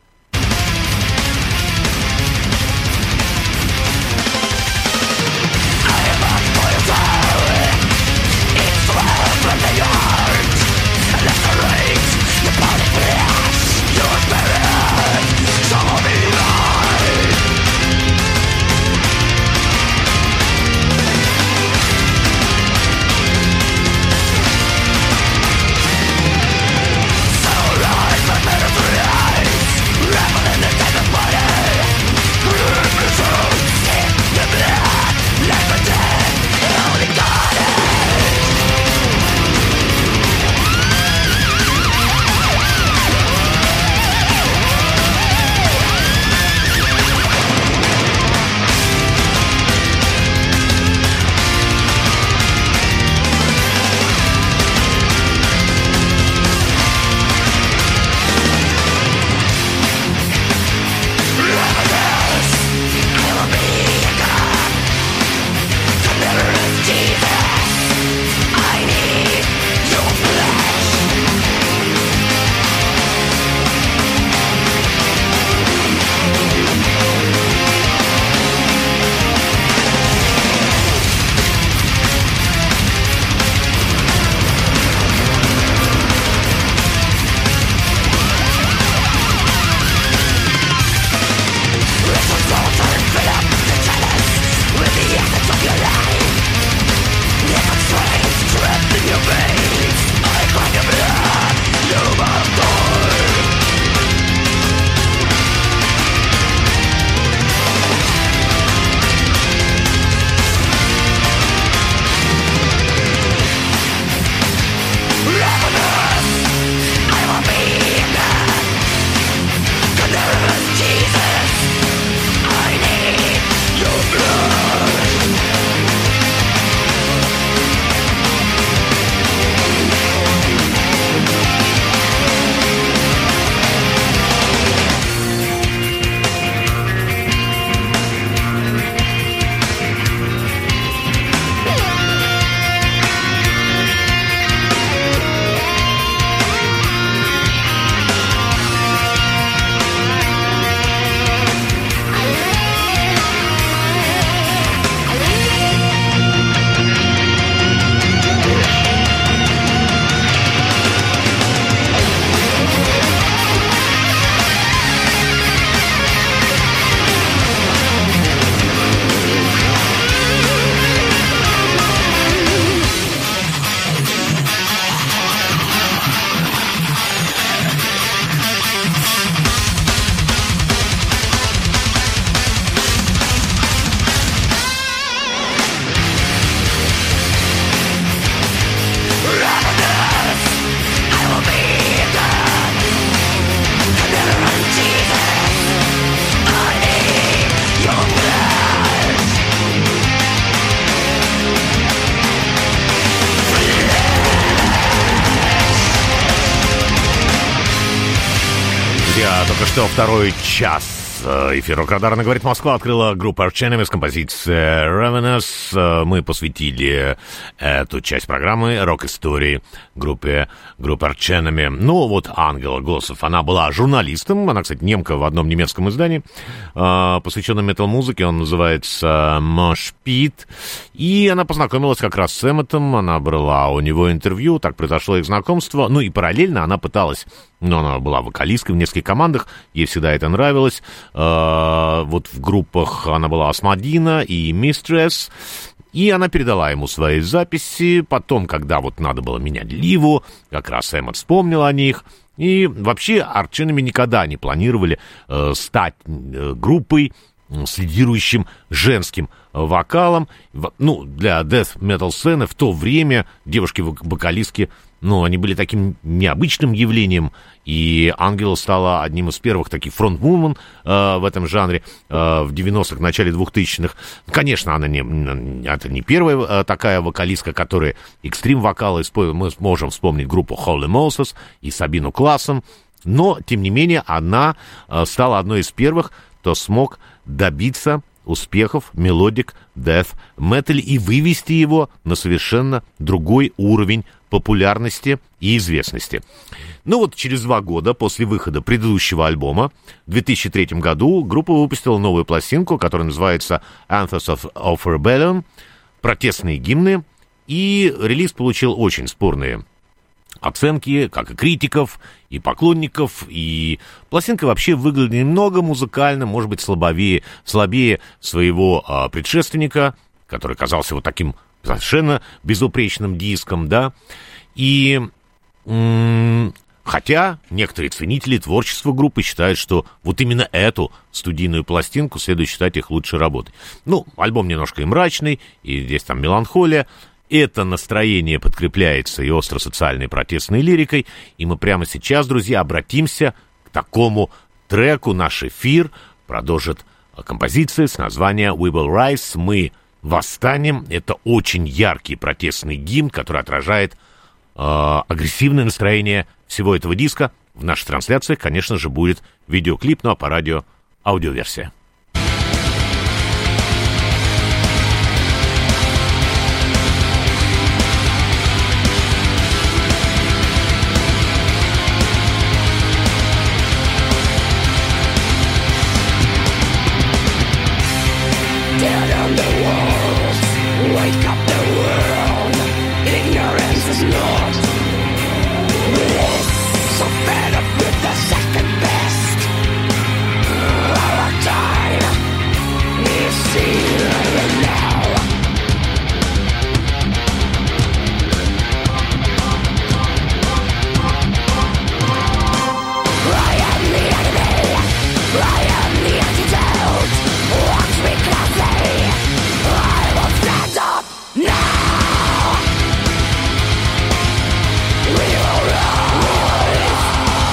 So right, but better for eyes. Только что второй час эфир «Рок-Радара» говорит Москва открыла группа Arch Enemy с композицией Ravenous. Мы посвятили эту часть программы рок-истории группе, группе Arch Enemy. Ну, вот Ангела Голосов, она была журналистом, она, кстати, немка в одном немецком издании, посвященном метал-музыке, он называется Mosh Pit. И она познакомилась как раз с Эмметом, она брала у него интервью, так произошло их знакомство. Ну и параллельно она пыталась, ну, она была вокалисткой в нескольких командах, ей всегда это нравилось. Вот в группах она была Асмодина и Mistress, и она передала ему свои записи. Потом, когда вот надо было менять Ливу, как раз Эммет вспомнил о них. И вообще Arch Enemy никогда не планировали э, стать э, группой с лидирующим женским вокалом. Ну, для death metal сцены в то время девушки-вокалистки, ну, они были таким необычным явлением, и Ангела стала одним из первых таких фронтвумен э, в этом жанре э, в девяностых, в начале двухтысячных. Конечно, она не, это не первая э, такая вокалистка, которая экстрим-вокал использует. Мы можем вспомнить группу Holy Moses и Сабину Классен, но, тем не менее, она э, стала одной из первых, кто смог добиться успехов мелодик death metal и вывести его на совершенно другой уровень популярности и известности. Ну вот через два года после выхода предыдущего альбома, в две тысячи третьем году, группа выпустила новую пластинку, которая называется Anthems of, of Rebellion, протестные гимны, и релиз получил очень спорные оценки, как и критиков, и поклонников, и пластинка вообще выглядит немного музыкально, может быть, слабее, слабее своего а, предшественника, который казался вот таким совершенно безупречным диском, да, и м- хотя некоторые ценители творчества группы считают, что вот именно эту студийную пластинку следует считать их лучшей работой. Ну, альбом немножко и мрачный, и здесь там меланхолия. Это настроение подкрепляется и остро-социальной протестной лирикой, и мы прямо сейчас, друзья, обратимся к такому треку. Наш эфир продолжит композиция с названием We Will Rise, мы восстанем. Это очень яркий протестный гимн, который отражает э, агрессивное настроение всего этого диска. В нашей трансляции, конечно же, будет видеоклип, ну а по радио аудиоверсия. We will rise.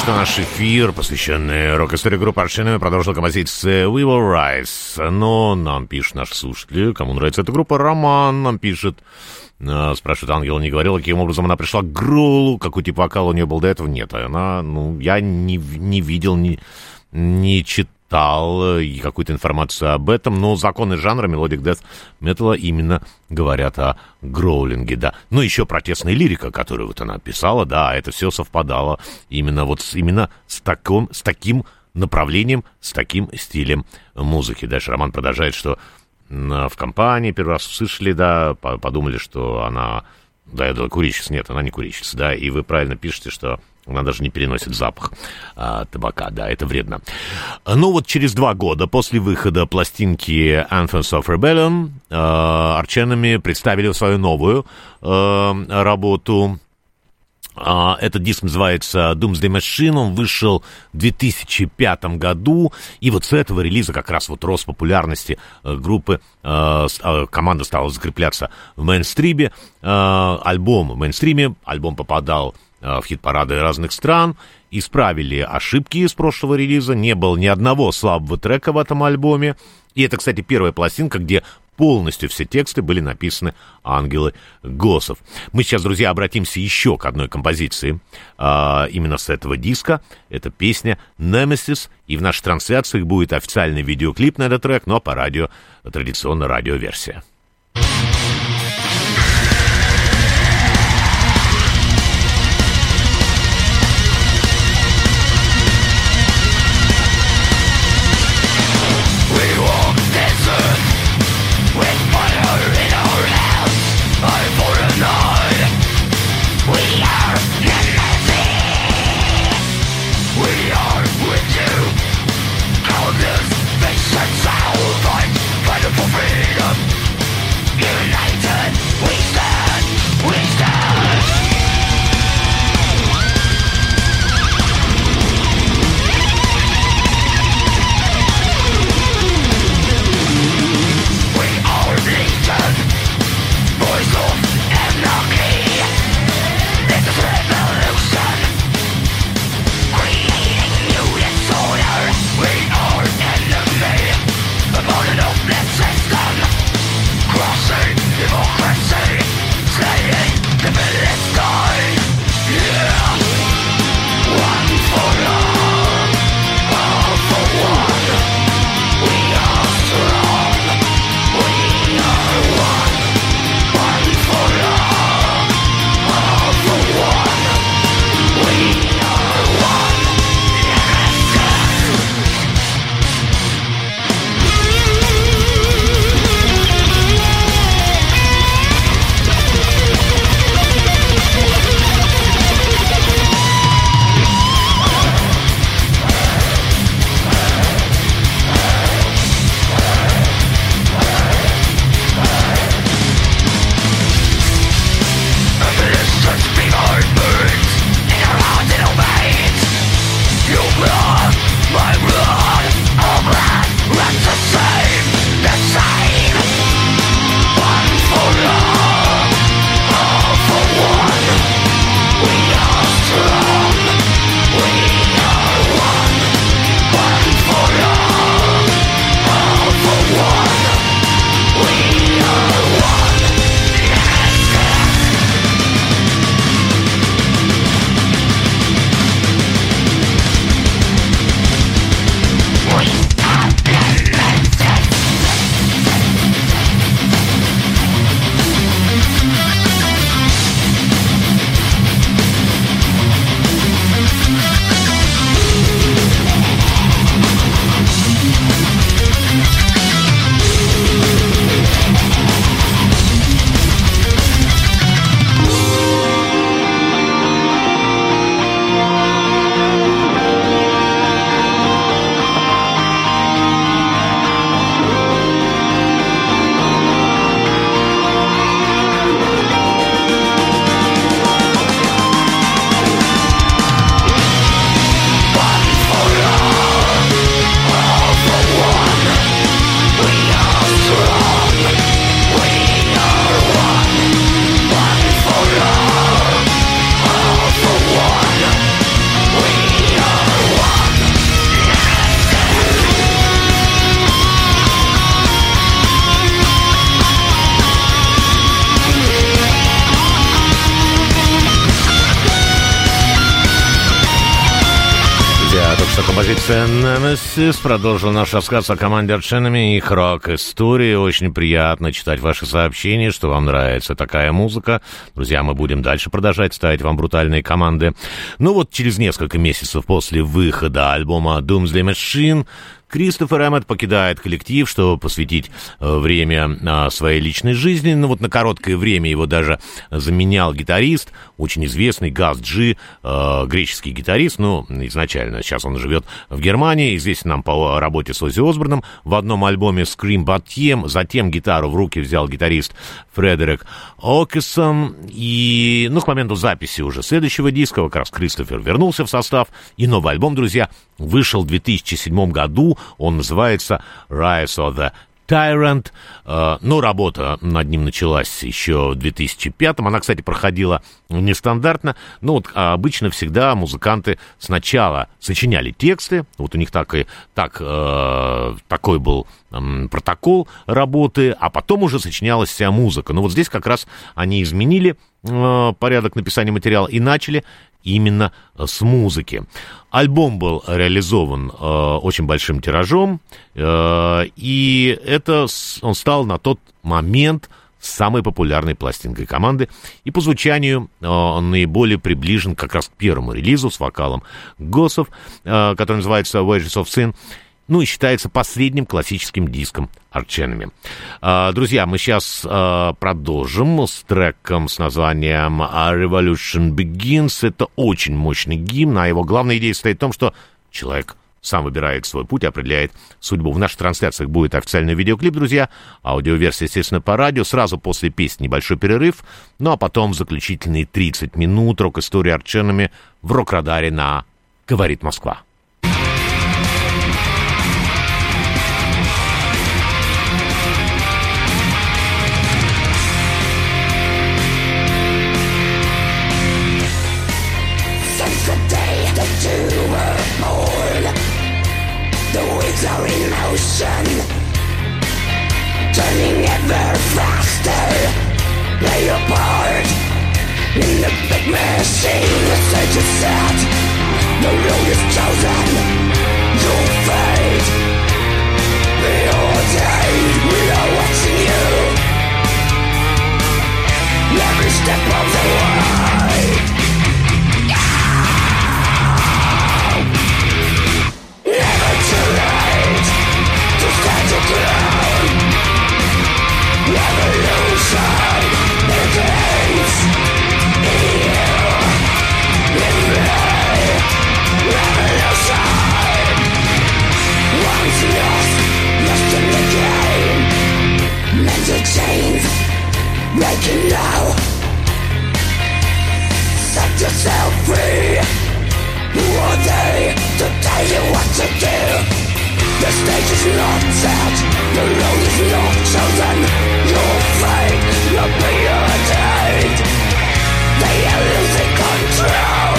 что наш эфир, посвященный рок-истории группы Arch Enemy, продолжил композиция We Will Rise. Но нам пишут наши слушатели, кому нравится эта группа. Роман нам пишет, э, спрашивает, Ангел не говорила, каким образом она пришла к Гроулу, какой тип вокала у нее был до этого. Нет, она, ну, я не, не видел, не, не читал и какую-то информацию об этом, но законы жанра мелодик дэт металла именно говорят о гроулинге, да. Ну, еще протестная лирика, которую вот она писала, да, это все совпадало именно вот с, именно с, таком, с таким направлением, с таким стилем музыки. Дальше Роман продолжает, что в компании первый раз услышали, да, подумали, что она, да, я думаю, курильщица. Нет, она не курильщица, да, и вы правильно пишете, что она даже не переносит запах а, табака, да, это вредно. Ну вот через два года после выхода пластинки Anthems of Rebellion а, Arch Enemy представили свою новую а, работу. А, этот диск называется Doomsday Machine, он вышел в две тысячи пятом году, и вот с этого релиза как раз вот рост популярности а, группы, а, а, команда стала закрепляться в мейнстриме, а, альбом в мейнстриме, альбом попадал в хит-парады разных стран, исправили ошибки из прошлого релиза, не было ни одного слабого трека в этом альбоме, и это, кстати, первая пластинка, где полностью все тексты были написаны Ангелы Голосов. Мы сейчас, друзья, обратимся еще к одной композиции а, именно с этого диска, это песня Nemesis, и в наших трансляциях будет официальный видеоклип на этот трек, но по радио, традиционно радиоверсия. Fighting for freedom. Композиция Nemesis продолжила наш рассказ о команде Arch Enemy и их рок-истории. Очень приятно читать ваши сообщения, что вам нравится такая музыка. Друзья, мы будем дальше продолжать ставить вам брутальные команды. Ну вот через несколько месяцев после выхода альбома Doomsday Machine Кристофер Эммет покидает коллектив, чтобы посвятить э, время э, своей личной жизни. Ну вот на короткое время его даже заменял гитарист, очень известный Газ Джи, э, греческий гитарист. Ну, изначально, сейчас он живет в Германии, известен нам по работе с Оззи Осборном в одном альбоме Scream Bottom. Затем гитару в руки взял гитарист Фредерик Окесон. И, ну, к моменту записи уже следующего диска как раз Кристофер вернулся в состав. И новый альбом, друзья, вышел в две тысячи седьмом году. Он называется Rise of the Tyrant. Uh, но работа над ним началась еще в две тысячи пятом. Она, кстати, проходила нестандартно. Но вот обычно всегда музыканты сначала сочиняли тексты. Вот у них так и, так, uh, такой был um, протокол работы, а потом уже сочинялась вся музыка. Но вот здесь как раз они изменили uh, порядок написания материала и начали именно с музыки. Альбом был реализован э, очень большим тиражом, э, и это он стал на тот момент самой популярной пластинкой команды, и по звучанию э, он наиболее приближен как раз к первому релизу с вокалом Госсов, э, который называется Wages of Sin. Ну и считается последним классическим диском Arch Enemy. А, друзья, мы сейчас а, продолжим с треком с названием Revolution Begins. Это очень мощный гимн, а его главная идея состоит в том, что человек сам выбирает свой путь и определяет судьбу. В наших трансляциях будет официальный видеоклип, друзья. Аудиоверсия, естественно, по радио. Сразу после песни небольшой перерыв. Ну а потом заключительные тридцать минут рок-истории Arch Enemy в рок-радаре на «Говорит Москва». Are in motion, turning ever faster. Play your part in the big machine. The stage is set, the road is chosen. Your fate, your day. We are watching you. Every step of the way. Never too late to stand your ground. Revolution begins in you, in me. Revolution. Once lost, lost in the game. Mental chains breaking now. Set yourself free. Who are they to tell you what to do? The stage is not set, the road is not chosen. Your fate will be ordained. They are losing control.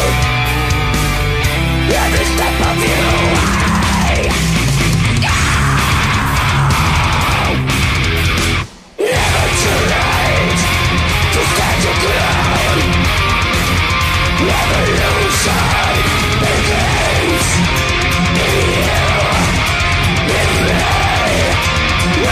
Every step of your way. Never too late to stand your ground. Revolution begins in you, in me.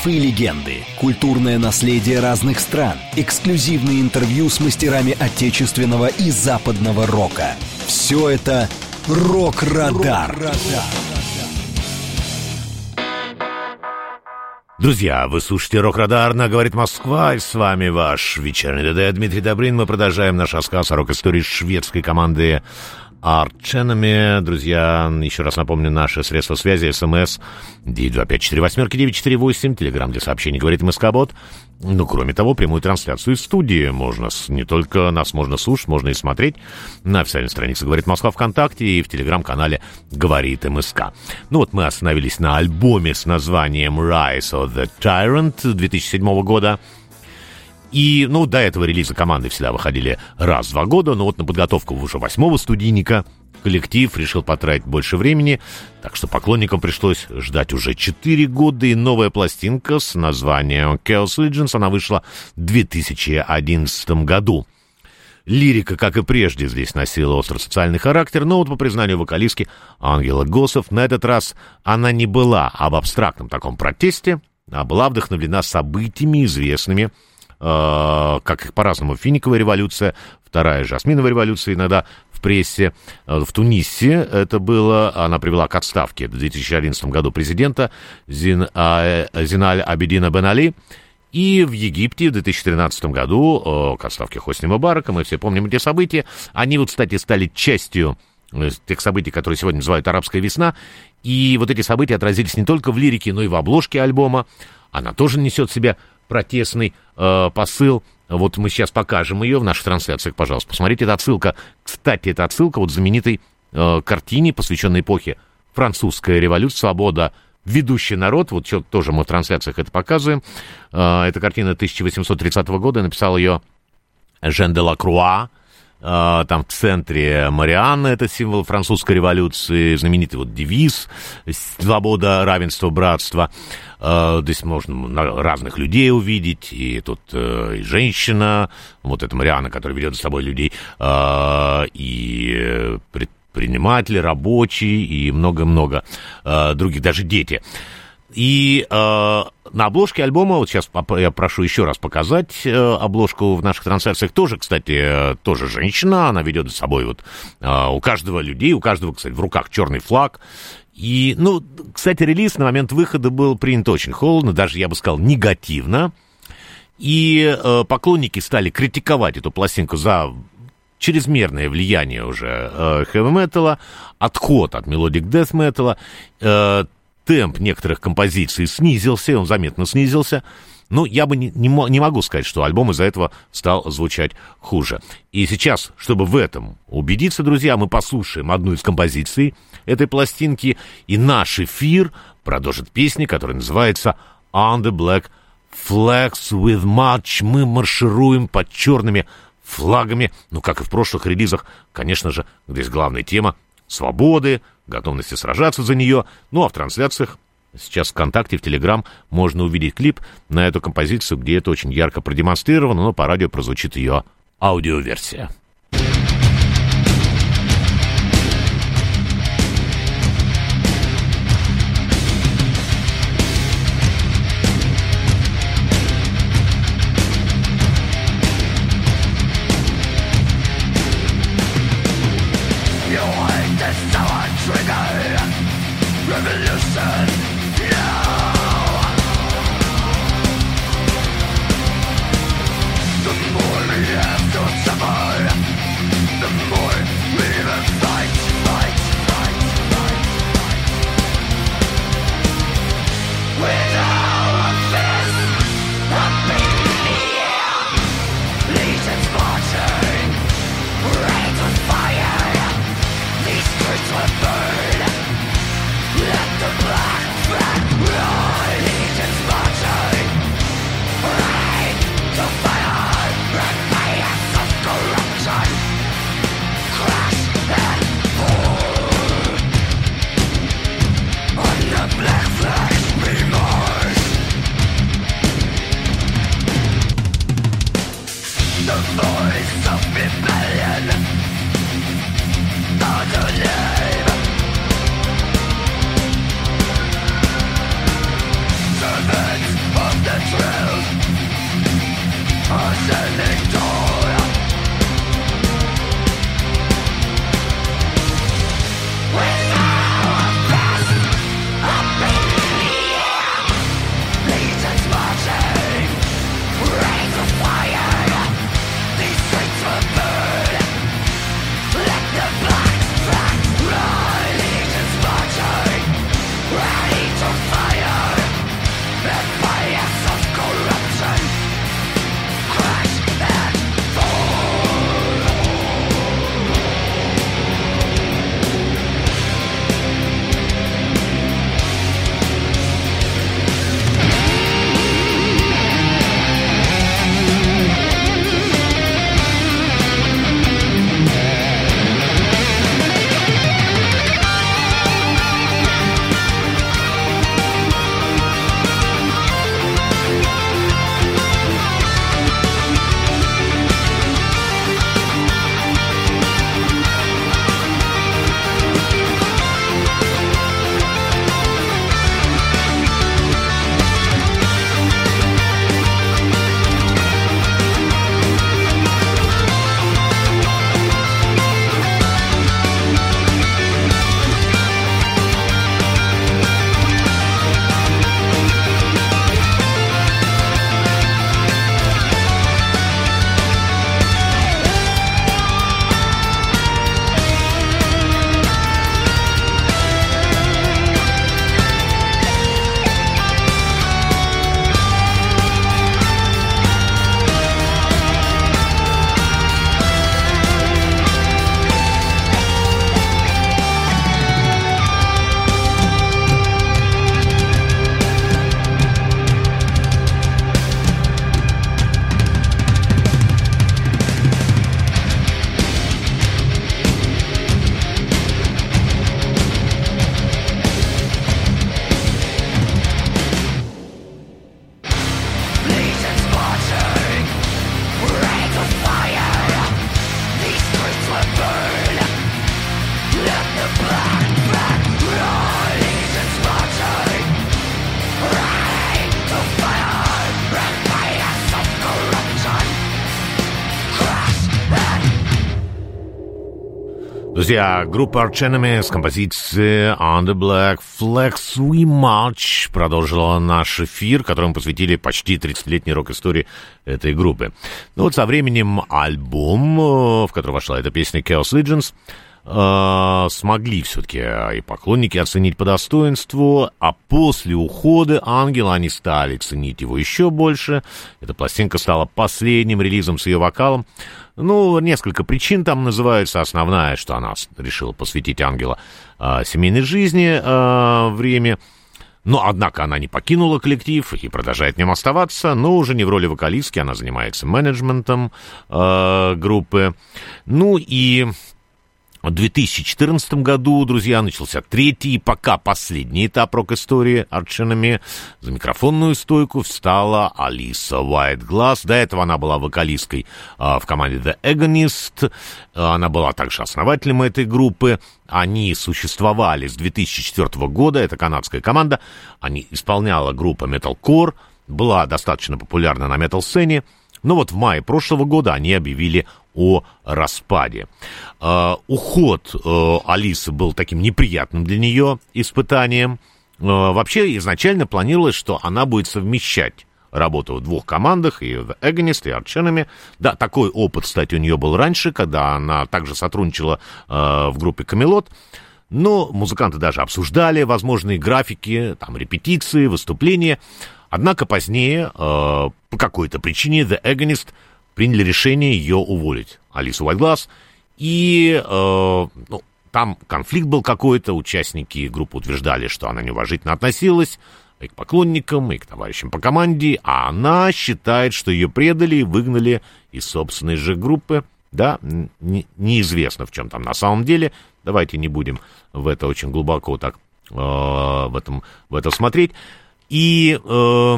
Мифы и легенды, культурное наследие разных стран, эксклюзивные интервью с мастерами отечественного и западного рока. Все это «Рок-Радар». Друзья, вы слушаете «Рок-Радар» на «Говорит Москва», и с вами ваш вечерний ДД Дмитрий Добрынин. Мы продолжаем наш рассказ о рок-истории шведской команды Arch Enemy. Друзья, еще раз напомню, наши средства связи: СМС девять два пять четыре восемь девять четыре восемь, телеграм для сообщений «Говорит МСК-бот». Ну, кроме того, прямую трансляцию из студии можно, не только нас можно слушать, можно и смотреть на официальной странице «Говорит Москва» ВКонтакте и в телеграм-канале «Говорит МСК». Ну вот мы остановились на альбоме с названием «Rise of the Tyrant» две тысячи седьмого года. И, ну, до этого релиза команды всегда выходили раз в два года, но вот на подготовку уже восьмого студийника коллектив решил потратить больше времени, так что поклонникам пришлось ждать уже четыре года, и новая пластинка с названием Chaos Legends, она вышла в две тысячи одиннадцатом году. Лирика, как и прежде, здесь носила остро-социальный характер, но вот по признанию вокалистки Ангелы Госов, на этот раз она не была об абстрактном таком протесте, а была вдохновлена событиями, известными, как их по-разному, Финиковая революция, вторая Жасминовая революция иногда в прессе. В Тунисе это было, она привела к отставке в две тысячи одиннадцатом году президента Зин, а, Зиналь Абедина Бен Али. И в Египте в две тысячи тринадцатом году к отставке Хосни Мубарака, мы все помним эти события. Они вот, кстати, стали частью тех событий, которые сегодня называют «Арабская весна». И вот эти события отразились не только в лирике, но и в обложке альбома. Она тоже несет в себе протестный э, посыл. Вот мы сейчас покажем ее в наших трансляциях, пожалуйста. Посмотрите, это отсылка. Кстати, это отсылка вот к знаменитой э, картине, посвященной эпохе «Французская революция. Свобода. Ведущий народ». Вот что, тоже мы в трансляциях это показываем. Э, это картина тысяча восемьсот тридцатого года. Написал ее Жен де ла Круа. Uh, там в центре Марианна, это символ французской революции, знаменитый вот девиз «Свобода, равенство, братство». Uh, здесь можно разных людей увидеть, и тут uh, и женщина, вот это Марианна, которая ведет за собой людей, uh, и предприниматели, рабочие, и много-много uh, других, даже дети. И э, на обложке альбома, вот сейчас я прошу еще раз показать э, обложку в наших трансляциях, тоже, кстати, э, тоже женщина, она ведет за собой вот э, у каждого людей, у каждого, кстати, в руках черный флаг. И, ну, кстати, релиз на момент выхода был принят очень холодно, даже, я бы сказал, негативно. И э, поклонники стали критиковать эту пластинку за чрезмерное влияние уже э, хэви-металла, отход от мелодик дэт-металла, э, темп некоторых композиций снизился, он заметно снизился. Но я бы не, не, не могу сказать, что альбом из-за этого стал звучать хуже. И сейчас, чтобы в этом убедиться, друзья, мы послушаем одну из композиций этой пластинки, и наш эфир продолжит песня, которая называется «On the Black Flags with March». Мы маршируем под черными флагами. Ну, как и в прошлых релизах, конечно же, здесь главная тема свободы, готовности сражаться за нее. Ну, а в трансляциях сейчас ВКонтакте, в Телеграм можно увидеть клип на эту композицию, где это очень ярко продемонстрировано, но по радио прозвучит ее аудиоверсия. Cry Друзья, группа Arch Enemy с композицией On the Black Flags We March продолжила наш эфир, которому посвятили почти тридцатилетней рок-истории этой группы. Ну вот со временем альбом, в который вошла эта песня Chaos Legends, э, смогли все-таки и поклонники оценить по достоинству, а после ухода Ангела они стали ценить его еще больше. Эта пластинка стала последним релизом с ее вокалом. Ну, несколько причин там называются. Основная, что она решила посвятить Ангела э, семейной жизни э, время. Но, однако, она не покинула коллектив и продолжает в нем оставаться, но уже не в роли вокалистки, она занимается менеджментом э, группы. Ну и в две тысячи четырнадцатом году, друзья, начался третий и пока последний этап рок-истории Arch Enemy. За микрофонную стойку встала Алиса Whiteglass. До этого она была вокалисткой а, в команде The Agonist. Она была также основателем этой группы. Они существовали с две тысячи четвёртого года. Это канадская команда. Они исполняла группа Metalcore. Была достаточно популярна на метал-сцене. Но вот в мае прошлого года они объявили о распаде. Э, уход э, Алисы был таким неприятным для нее испытанием. Э, вообще изначально планировалось, что она будет совмещать работу в двух командах, и The Agonist, и Arch Enemy. Да, такой опыт, кстати, у нее был раньше, когда она также сотрудничала э, в группе Камелот. Но музыканты даже обсуждали возможные графики, там, репетиции, выступления. Однако позднее, э, по какой-то причине, The Agonist приняли решение ее уволить, Алису Whiteglass. И э, ну, там конфликт был какой-то, участники группы утверждали, что она неуважительно относилась и к поклонникам, и к товарищам по команде, а она считает, что ее предали и выгнали из собственной же группы. Да, не, неизвестно, в чем там на самом деле. Давайте не будем в это очень глубоко так э, в, этом, в это смотреть. И э,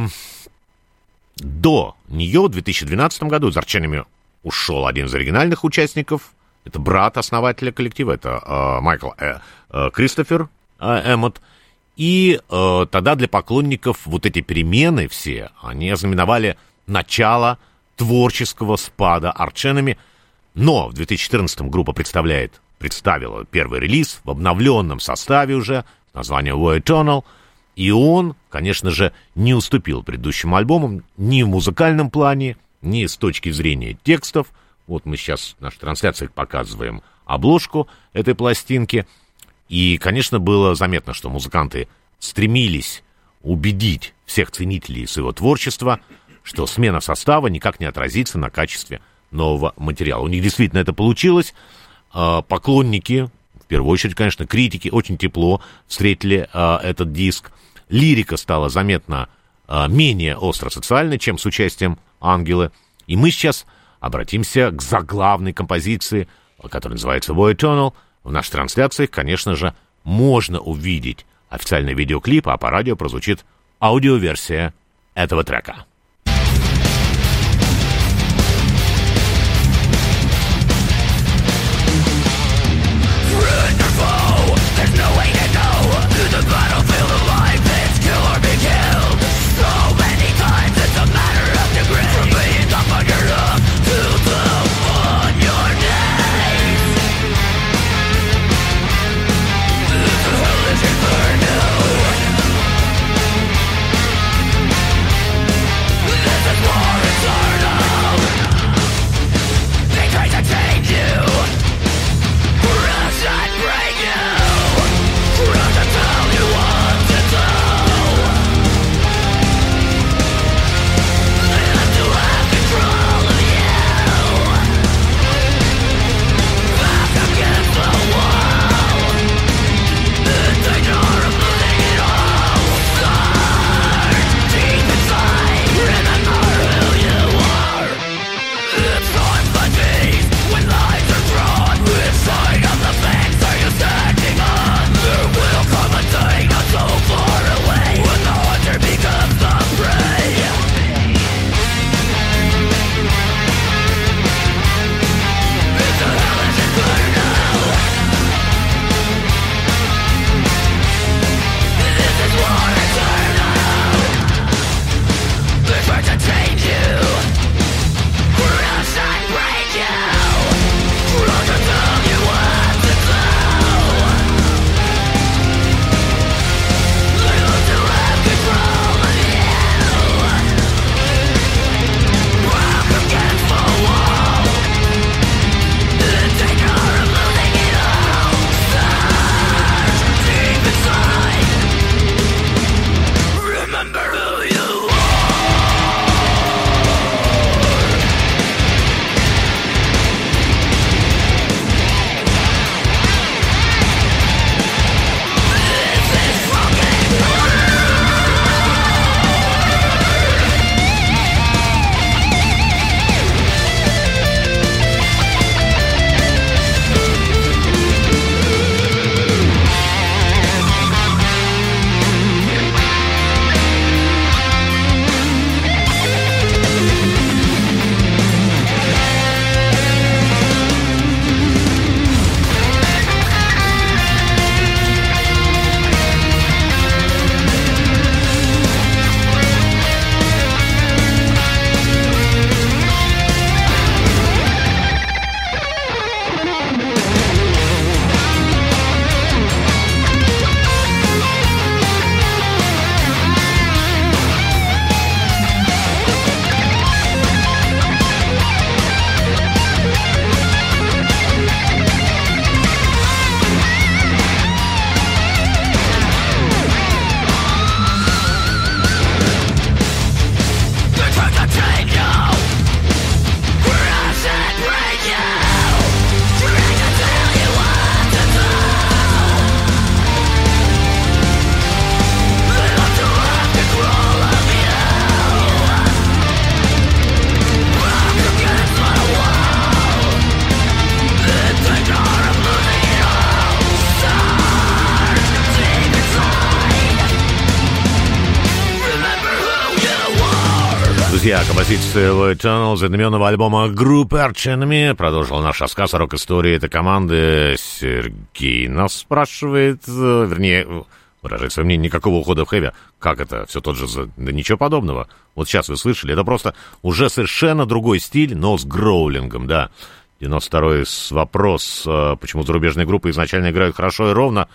до нее в две тысячи двенадцатом году из Arch Enemy ушел один из оригинальных участников. Это брат основателя коллектива, это э, Майкл э, э, Кристофер э, Эммот. И э, тогда для поклонников вот эти перемены все, они ознаменовали начало творческого спада Arch Enemy. Но в две тысячи четырнадцатом группа представляет, представила первый релиз в обновленном составе уже, с названием War Eternal. И он, конечно же, не уступил предыдущим альбомам ни в музыкальном плане, ни с точки зрения текстов. Вот мы сейчас в нашей трансляции показываем обложку этой пластинки. И, конечно, было заметно, что музыканты стремились убедить всех ценителей своего творчества, что смена состава никак не отразится на качестве нового материала. У них действительно это получилось. Поклонники, в первую очередь, конечно, критики, очень тепло встретили этот диск. Лирика стала заметно э, менее остро-социальной, чем с участием Ангелы. И мы сейчас обратимся к заглавной композиции, которая называется War Eternal. В наших трансляциях, конечно же, можно увидеть официальный видеоклип, а по радио прозвучит аудиоверсия этого трека. Burn out. Друзья, композиция Void Tunnel из одноименного альбома группы Arch Enemy продолжил наш рассказ о рок-истории этой команды. Сергей нас спрашивает, вернее, выражает свое мнение, никакого ухода в хэви. Как это? Все тот же... Да ничего подобного. Вот сейчас вы слышали, это просто уже совершенно другой стиль, но с гроулингом, да. девяносто второй вопрос, почему зарубежные группы изначально играют хорошо и ровно,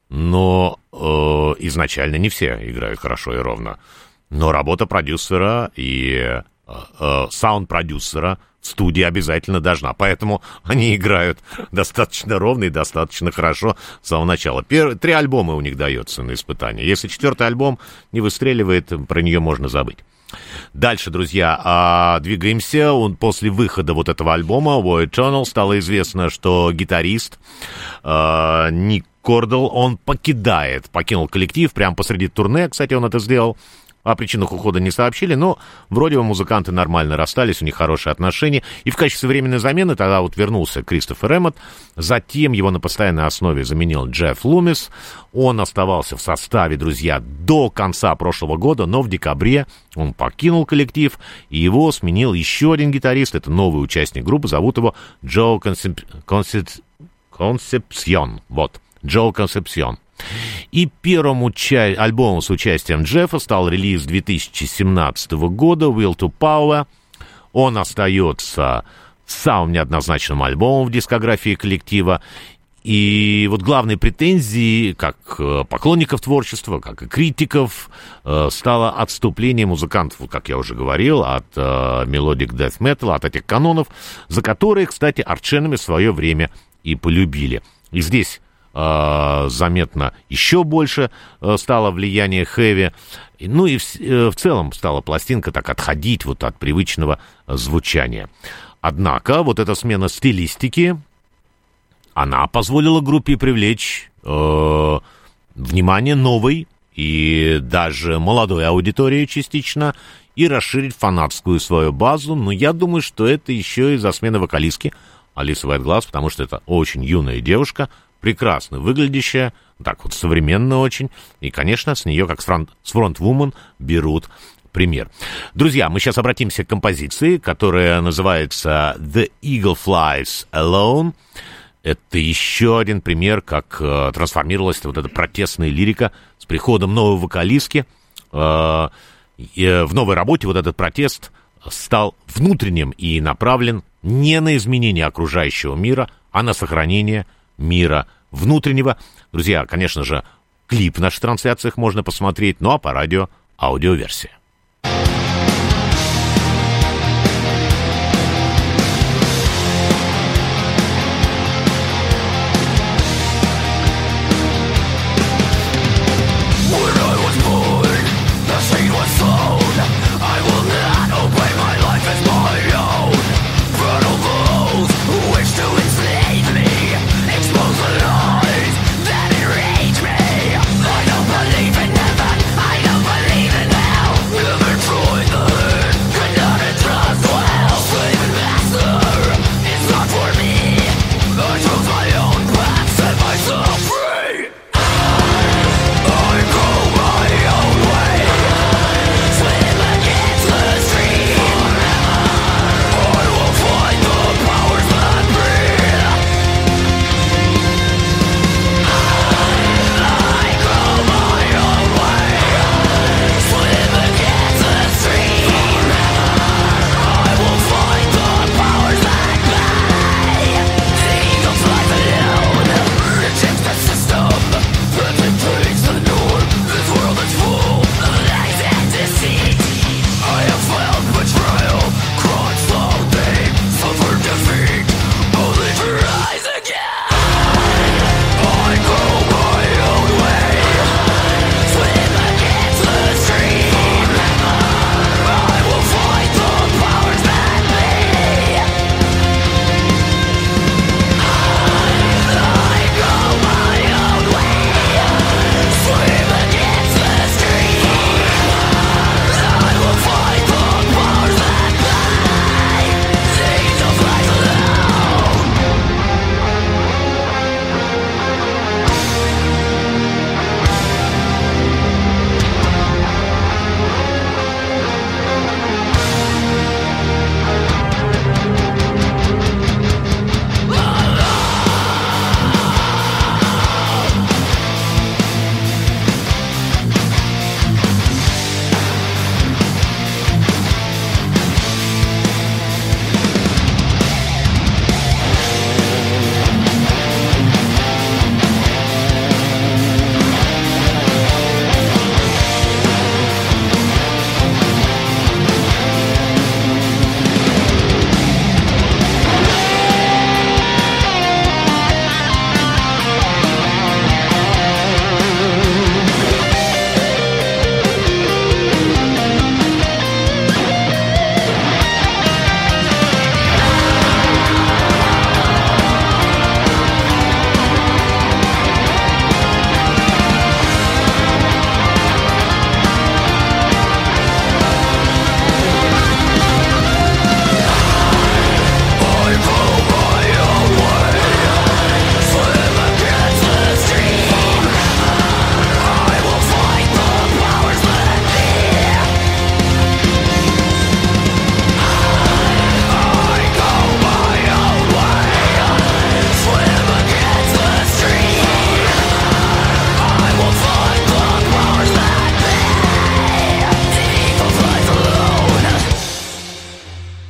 но э, изначально не все играют хорошо и ровно. Но работа продюсера и э, э, саунд-продюсера в студии обязательно должна. Поэтому они играют достаточно ровно и достаточно хорошо с самого начала. Пер... Три альбома у них дается на испытание. Если четвертый альбом не выстреливает, про нее можно забыть. Дальше, друзья, а, двигаемся. Он, после выхода вот этого альбома Void Tunnel стало известно, что гитарист а, Ник Кордл, он покидает, покинул коллектив прямо посреди турне. Кстати, он это сделал. О причинах ухода не сообщили, но вроде бы музыканты нормально расстались, у них хорошие отношения. И в качестве временной замены тогда вот вернулся Кристофер Эммот. Затем его на постоянной основе заменил Джефф Лумис. Он оставался в составе, друзья, до конца прошлого года, но в декабре он покинул коллектив, и его сменил еще один гитарист. Это новый участник группы, зовут его Джо Консеп... Консеп... Консепсьон. Вот, Джо Консепсьон. И первым уча... альбомом с участием Джеффа стал релиз две тысячи семнадцатого года «Will to Power». Он остается самым неоднозначным альбомом в дискографии коллектива. И вот главной претензией, как поклонников творчества, как и критиков, стало отступление музыкантов, как я уже говорил, от мелодик death metal, от этих канонов, за которые, кстати, Arch Enemy в свое время и полюбили. И здесь заметно еще больше стало влияние хэви. Ну и в, в целом стала пластинка так отходить вот от привычного звучания. Однако вот эта смена стилистики, она позволила группе привлечь э, внимание новой и даже молодой аудитории частично и расширить фанатскую свою базу. Но я думаю, что это еще из-за смены вокалистки Алисы Уайтгласс, потому что это очень юная девушка, прекрасно выглядящая, так вот современно очень, и, конечно, с нее, как с, фронт, с фронтвумен, берут пример. Друзья, мы сейчас обратимся к композиции, которая называется «The Eagle Flies Alone». Это еще один пример, как э, трансформировалась вот эта протестная лирика с приходом новой вокалистки. Э, э, в новой работе вот этот протест стал внутренним и направлен не на изменение окружающего мира, а на сохранение мира внутреннего. Друзья, конечно же, клип в наших трансляциях можно посмотреть, ну а по радио аудиоверсия. I don't believe in heaven, I don't believe in hell.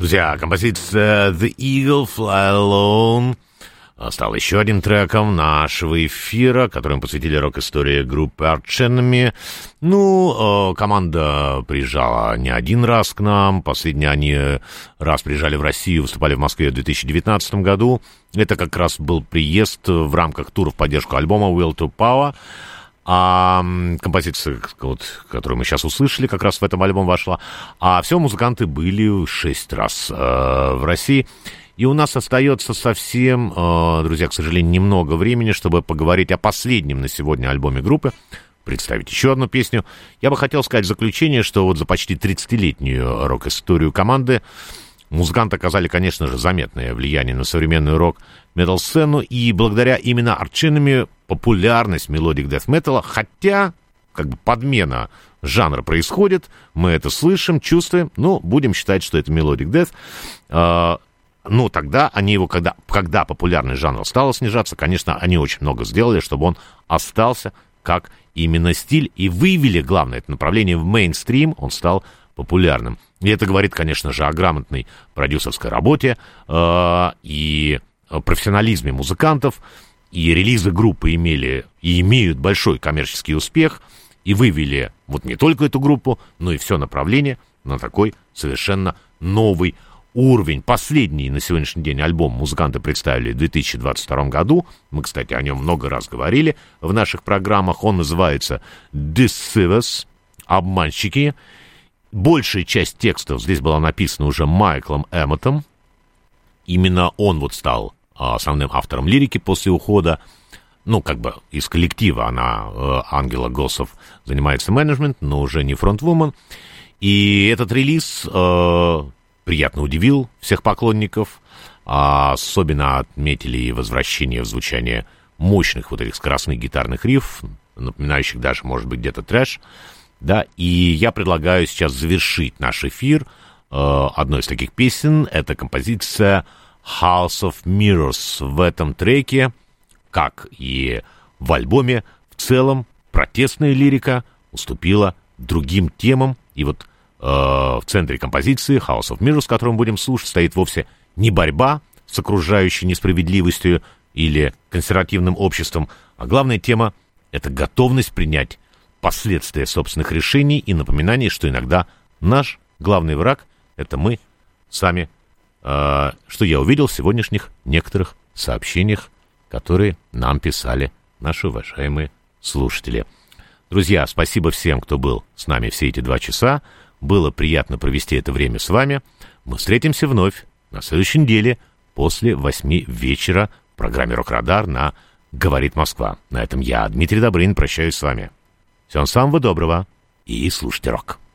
Друзья, композиция «The Eagle Fly Alone» стал еще одним треком нашего эфира, который мы посвятили рок-истории группы Arch Enemy. Ну, команда приезжала не один раз к нам. Последний они раз приезжали в Россию, выступали в Москве в две тысячи девятнадцатом году. Это как раз был приезд в рамках тура в поддержку альбома «Will to Power». А композиция, вот, которую мы сейчас услышали, как раз в этом альбом вошла. А все музыканты были шесть раз э, в России. И у нас остается совсем, э, друзья, к сожалению, немного времени, чтобы поговорить о последнем на сегодня альбоме группы, представить еще одну песню. Я бы хотел сказать в заключение, что вот за почти тридцатилетнюю рок-историю команды музыканты оказали, конечно же, заметное влияние на современную рок-метал-сцену, и благодаря именно Arch Enemy популярность мелодик дэт-металла, хотя как бы подмена жанра происходит, мы это слышим, чувствуем, ну, будем считать, что это мелодик дэт. Ну, тогда они его, когда, когда популярный жанр стал снижаться, конечно, они очень много сделали, чтобы он остался как именно стиль, и вывели, главное, это направление в мейнстрим, он стал популярным. И это говорит, конечно же, о грамотной продюсерской работе э, и профессионализме музыкантов, и релизы группы имели и имеют большой коммерческий успех, и вывели вот не только эту группу, но и все направление на такой совершенно новый уровень. Последний на сегодняшний день альбом музыканты представили в две тысячи двадцать втором году. Мы, кстати, о нем много раз говорили в наших программах. Он называется «Deceivers», «Обманщики». Большая часть текстов здесь была написана уже Майклом Эмметом. Именно он вот стал основным автором лирики после ухода. Ну, как бы из коллектива она, Ангела Госсов, занимается менеджмент, но уже не фронтвумен. И этот релиз э, приятно удивил всех поклонников. А особенно отметили и возвращение в звучание мощных вот этих скоростных гитарных рифов, напоминающих даже, может быть, где-то трэш. Да, и я предлагаю сейчас завершить наш эфир э, одной из таких песен. Это композиция House of Mirrors. В этом треке, как и в альбоме, в целом протестная лирика уступила другим темам. И вот э, в центре композиции House of Mirrors, которую мы будем слушать, стоит вовсе не борьба с окружающей несправедливостью или консервативным обществом, а главная тема — это готовность принять последствия собственных решений и напоминание, что иногда наш главный враг — это мы сами, э, что я увидел в сегодняшних некоторых сообщениях, которые нам писали наши уважаемые слушатели. Друзья, спасибо всем, кто был с нами все эти два часа. Было приятно провести это время с вами. Мы встретимся вновь на следующей неделе после восьми вечера в программе «Рок-Радар» на «Говорит Москва». На этом я, Дмитрий Добрынин, прощаюсь с вами. Всем самого доброго и слушайте рок.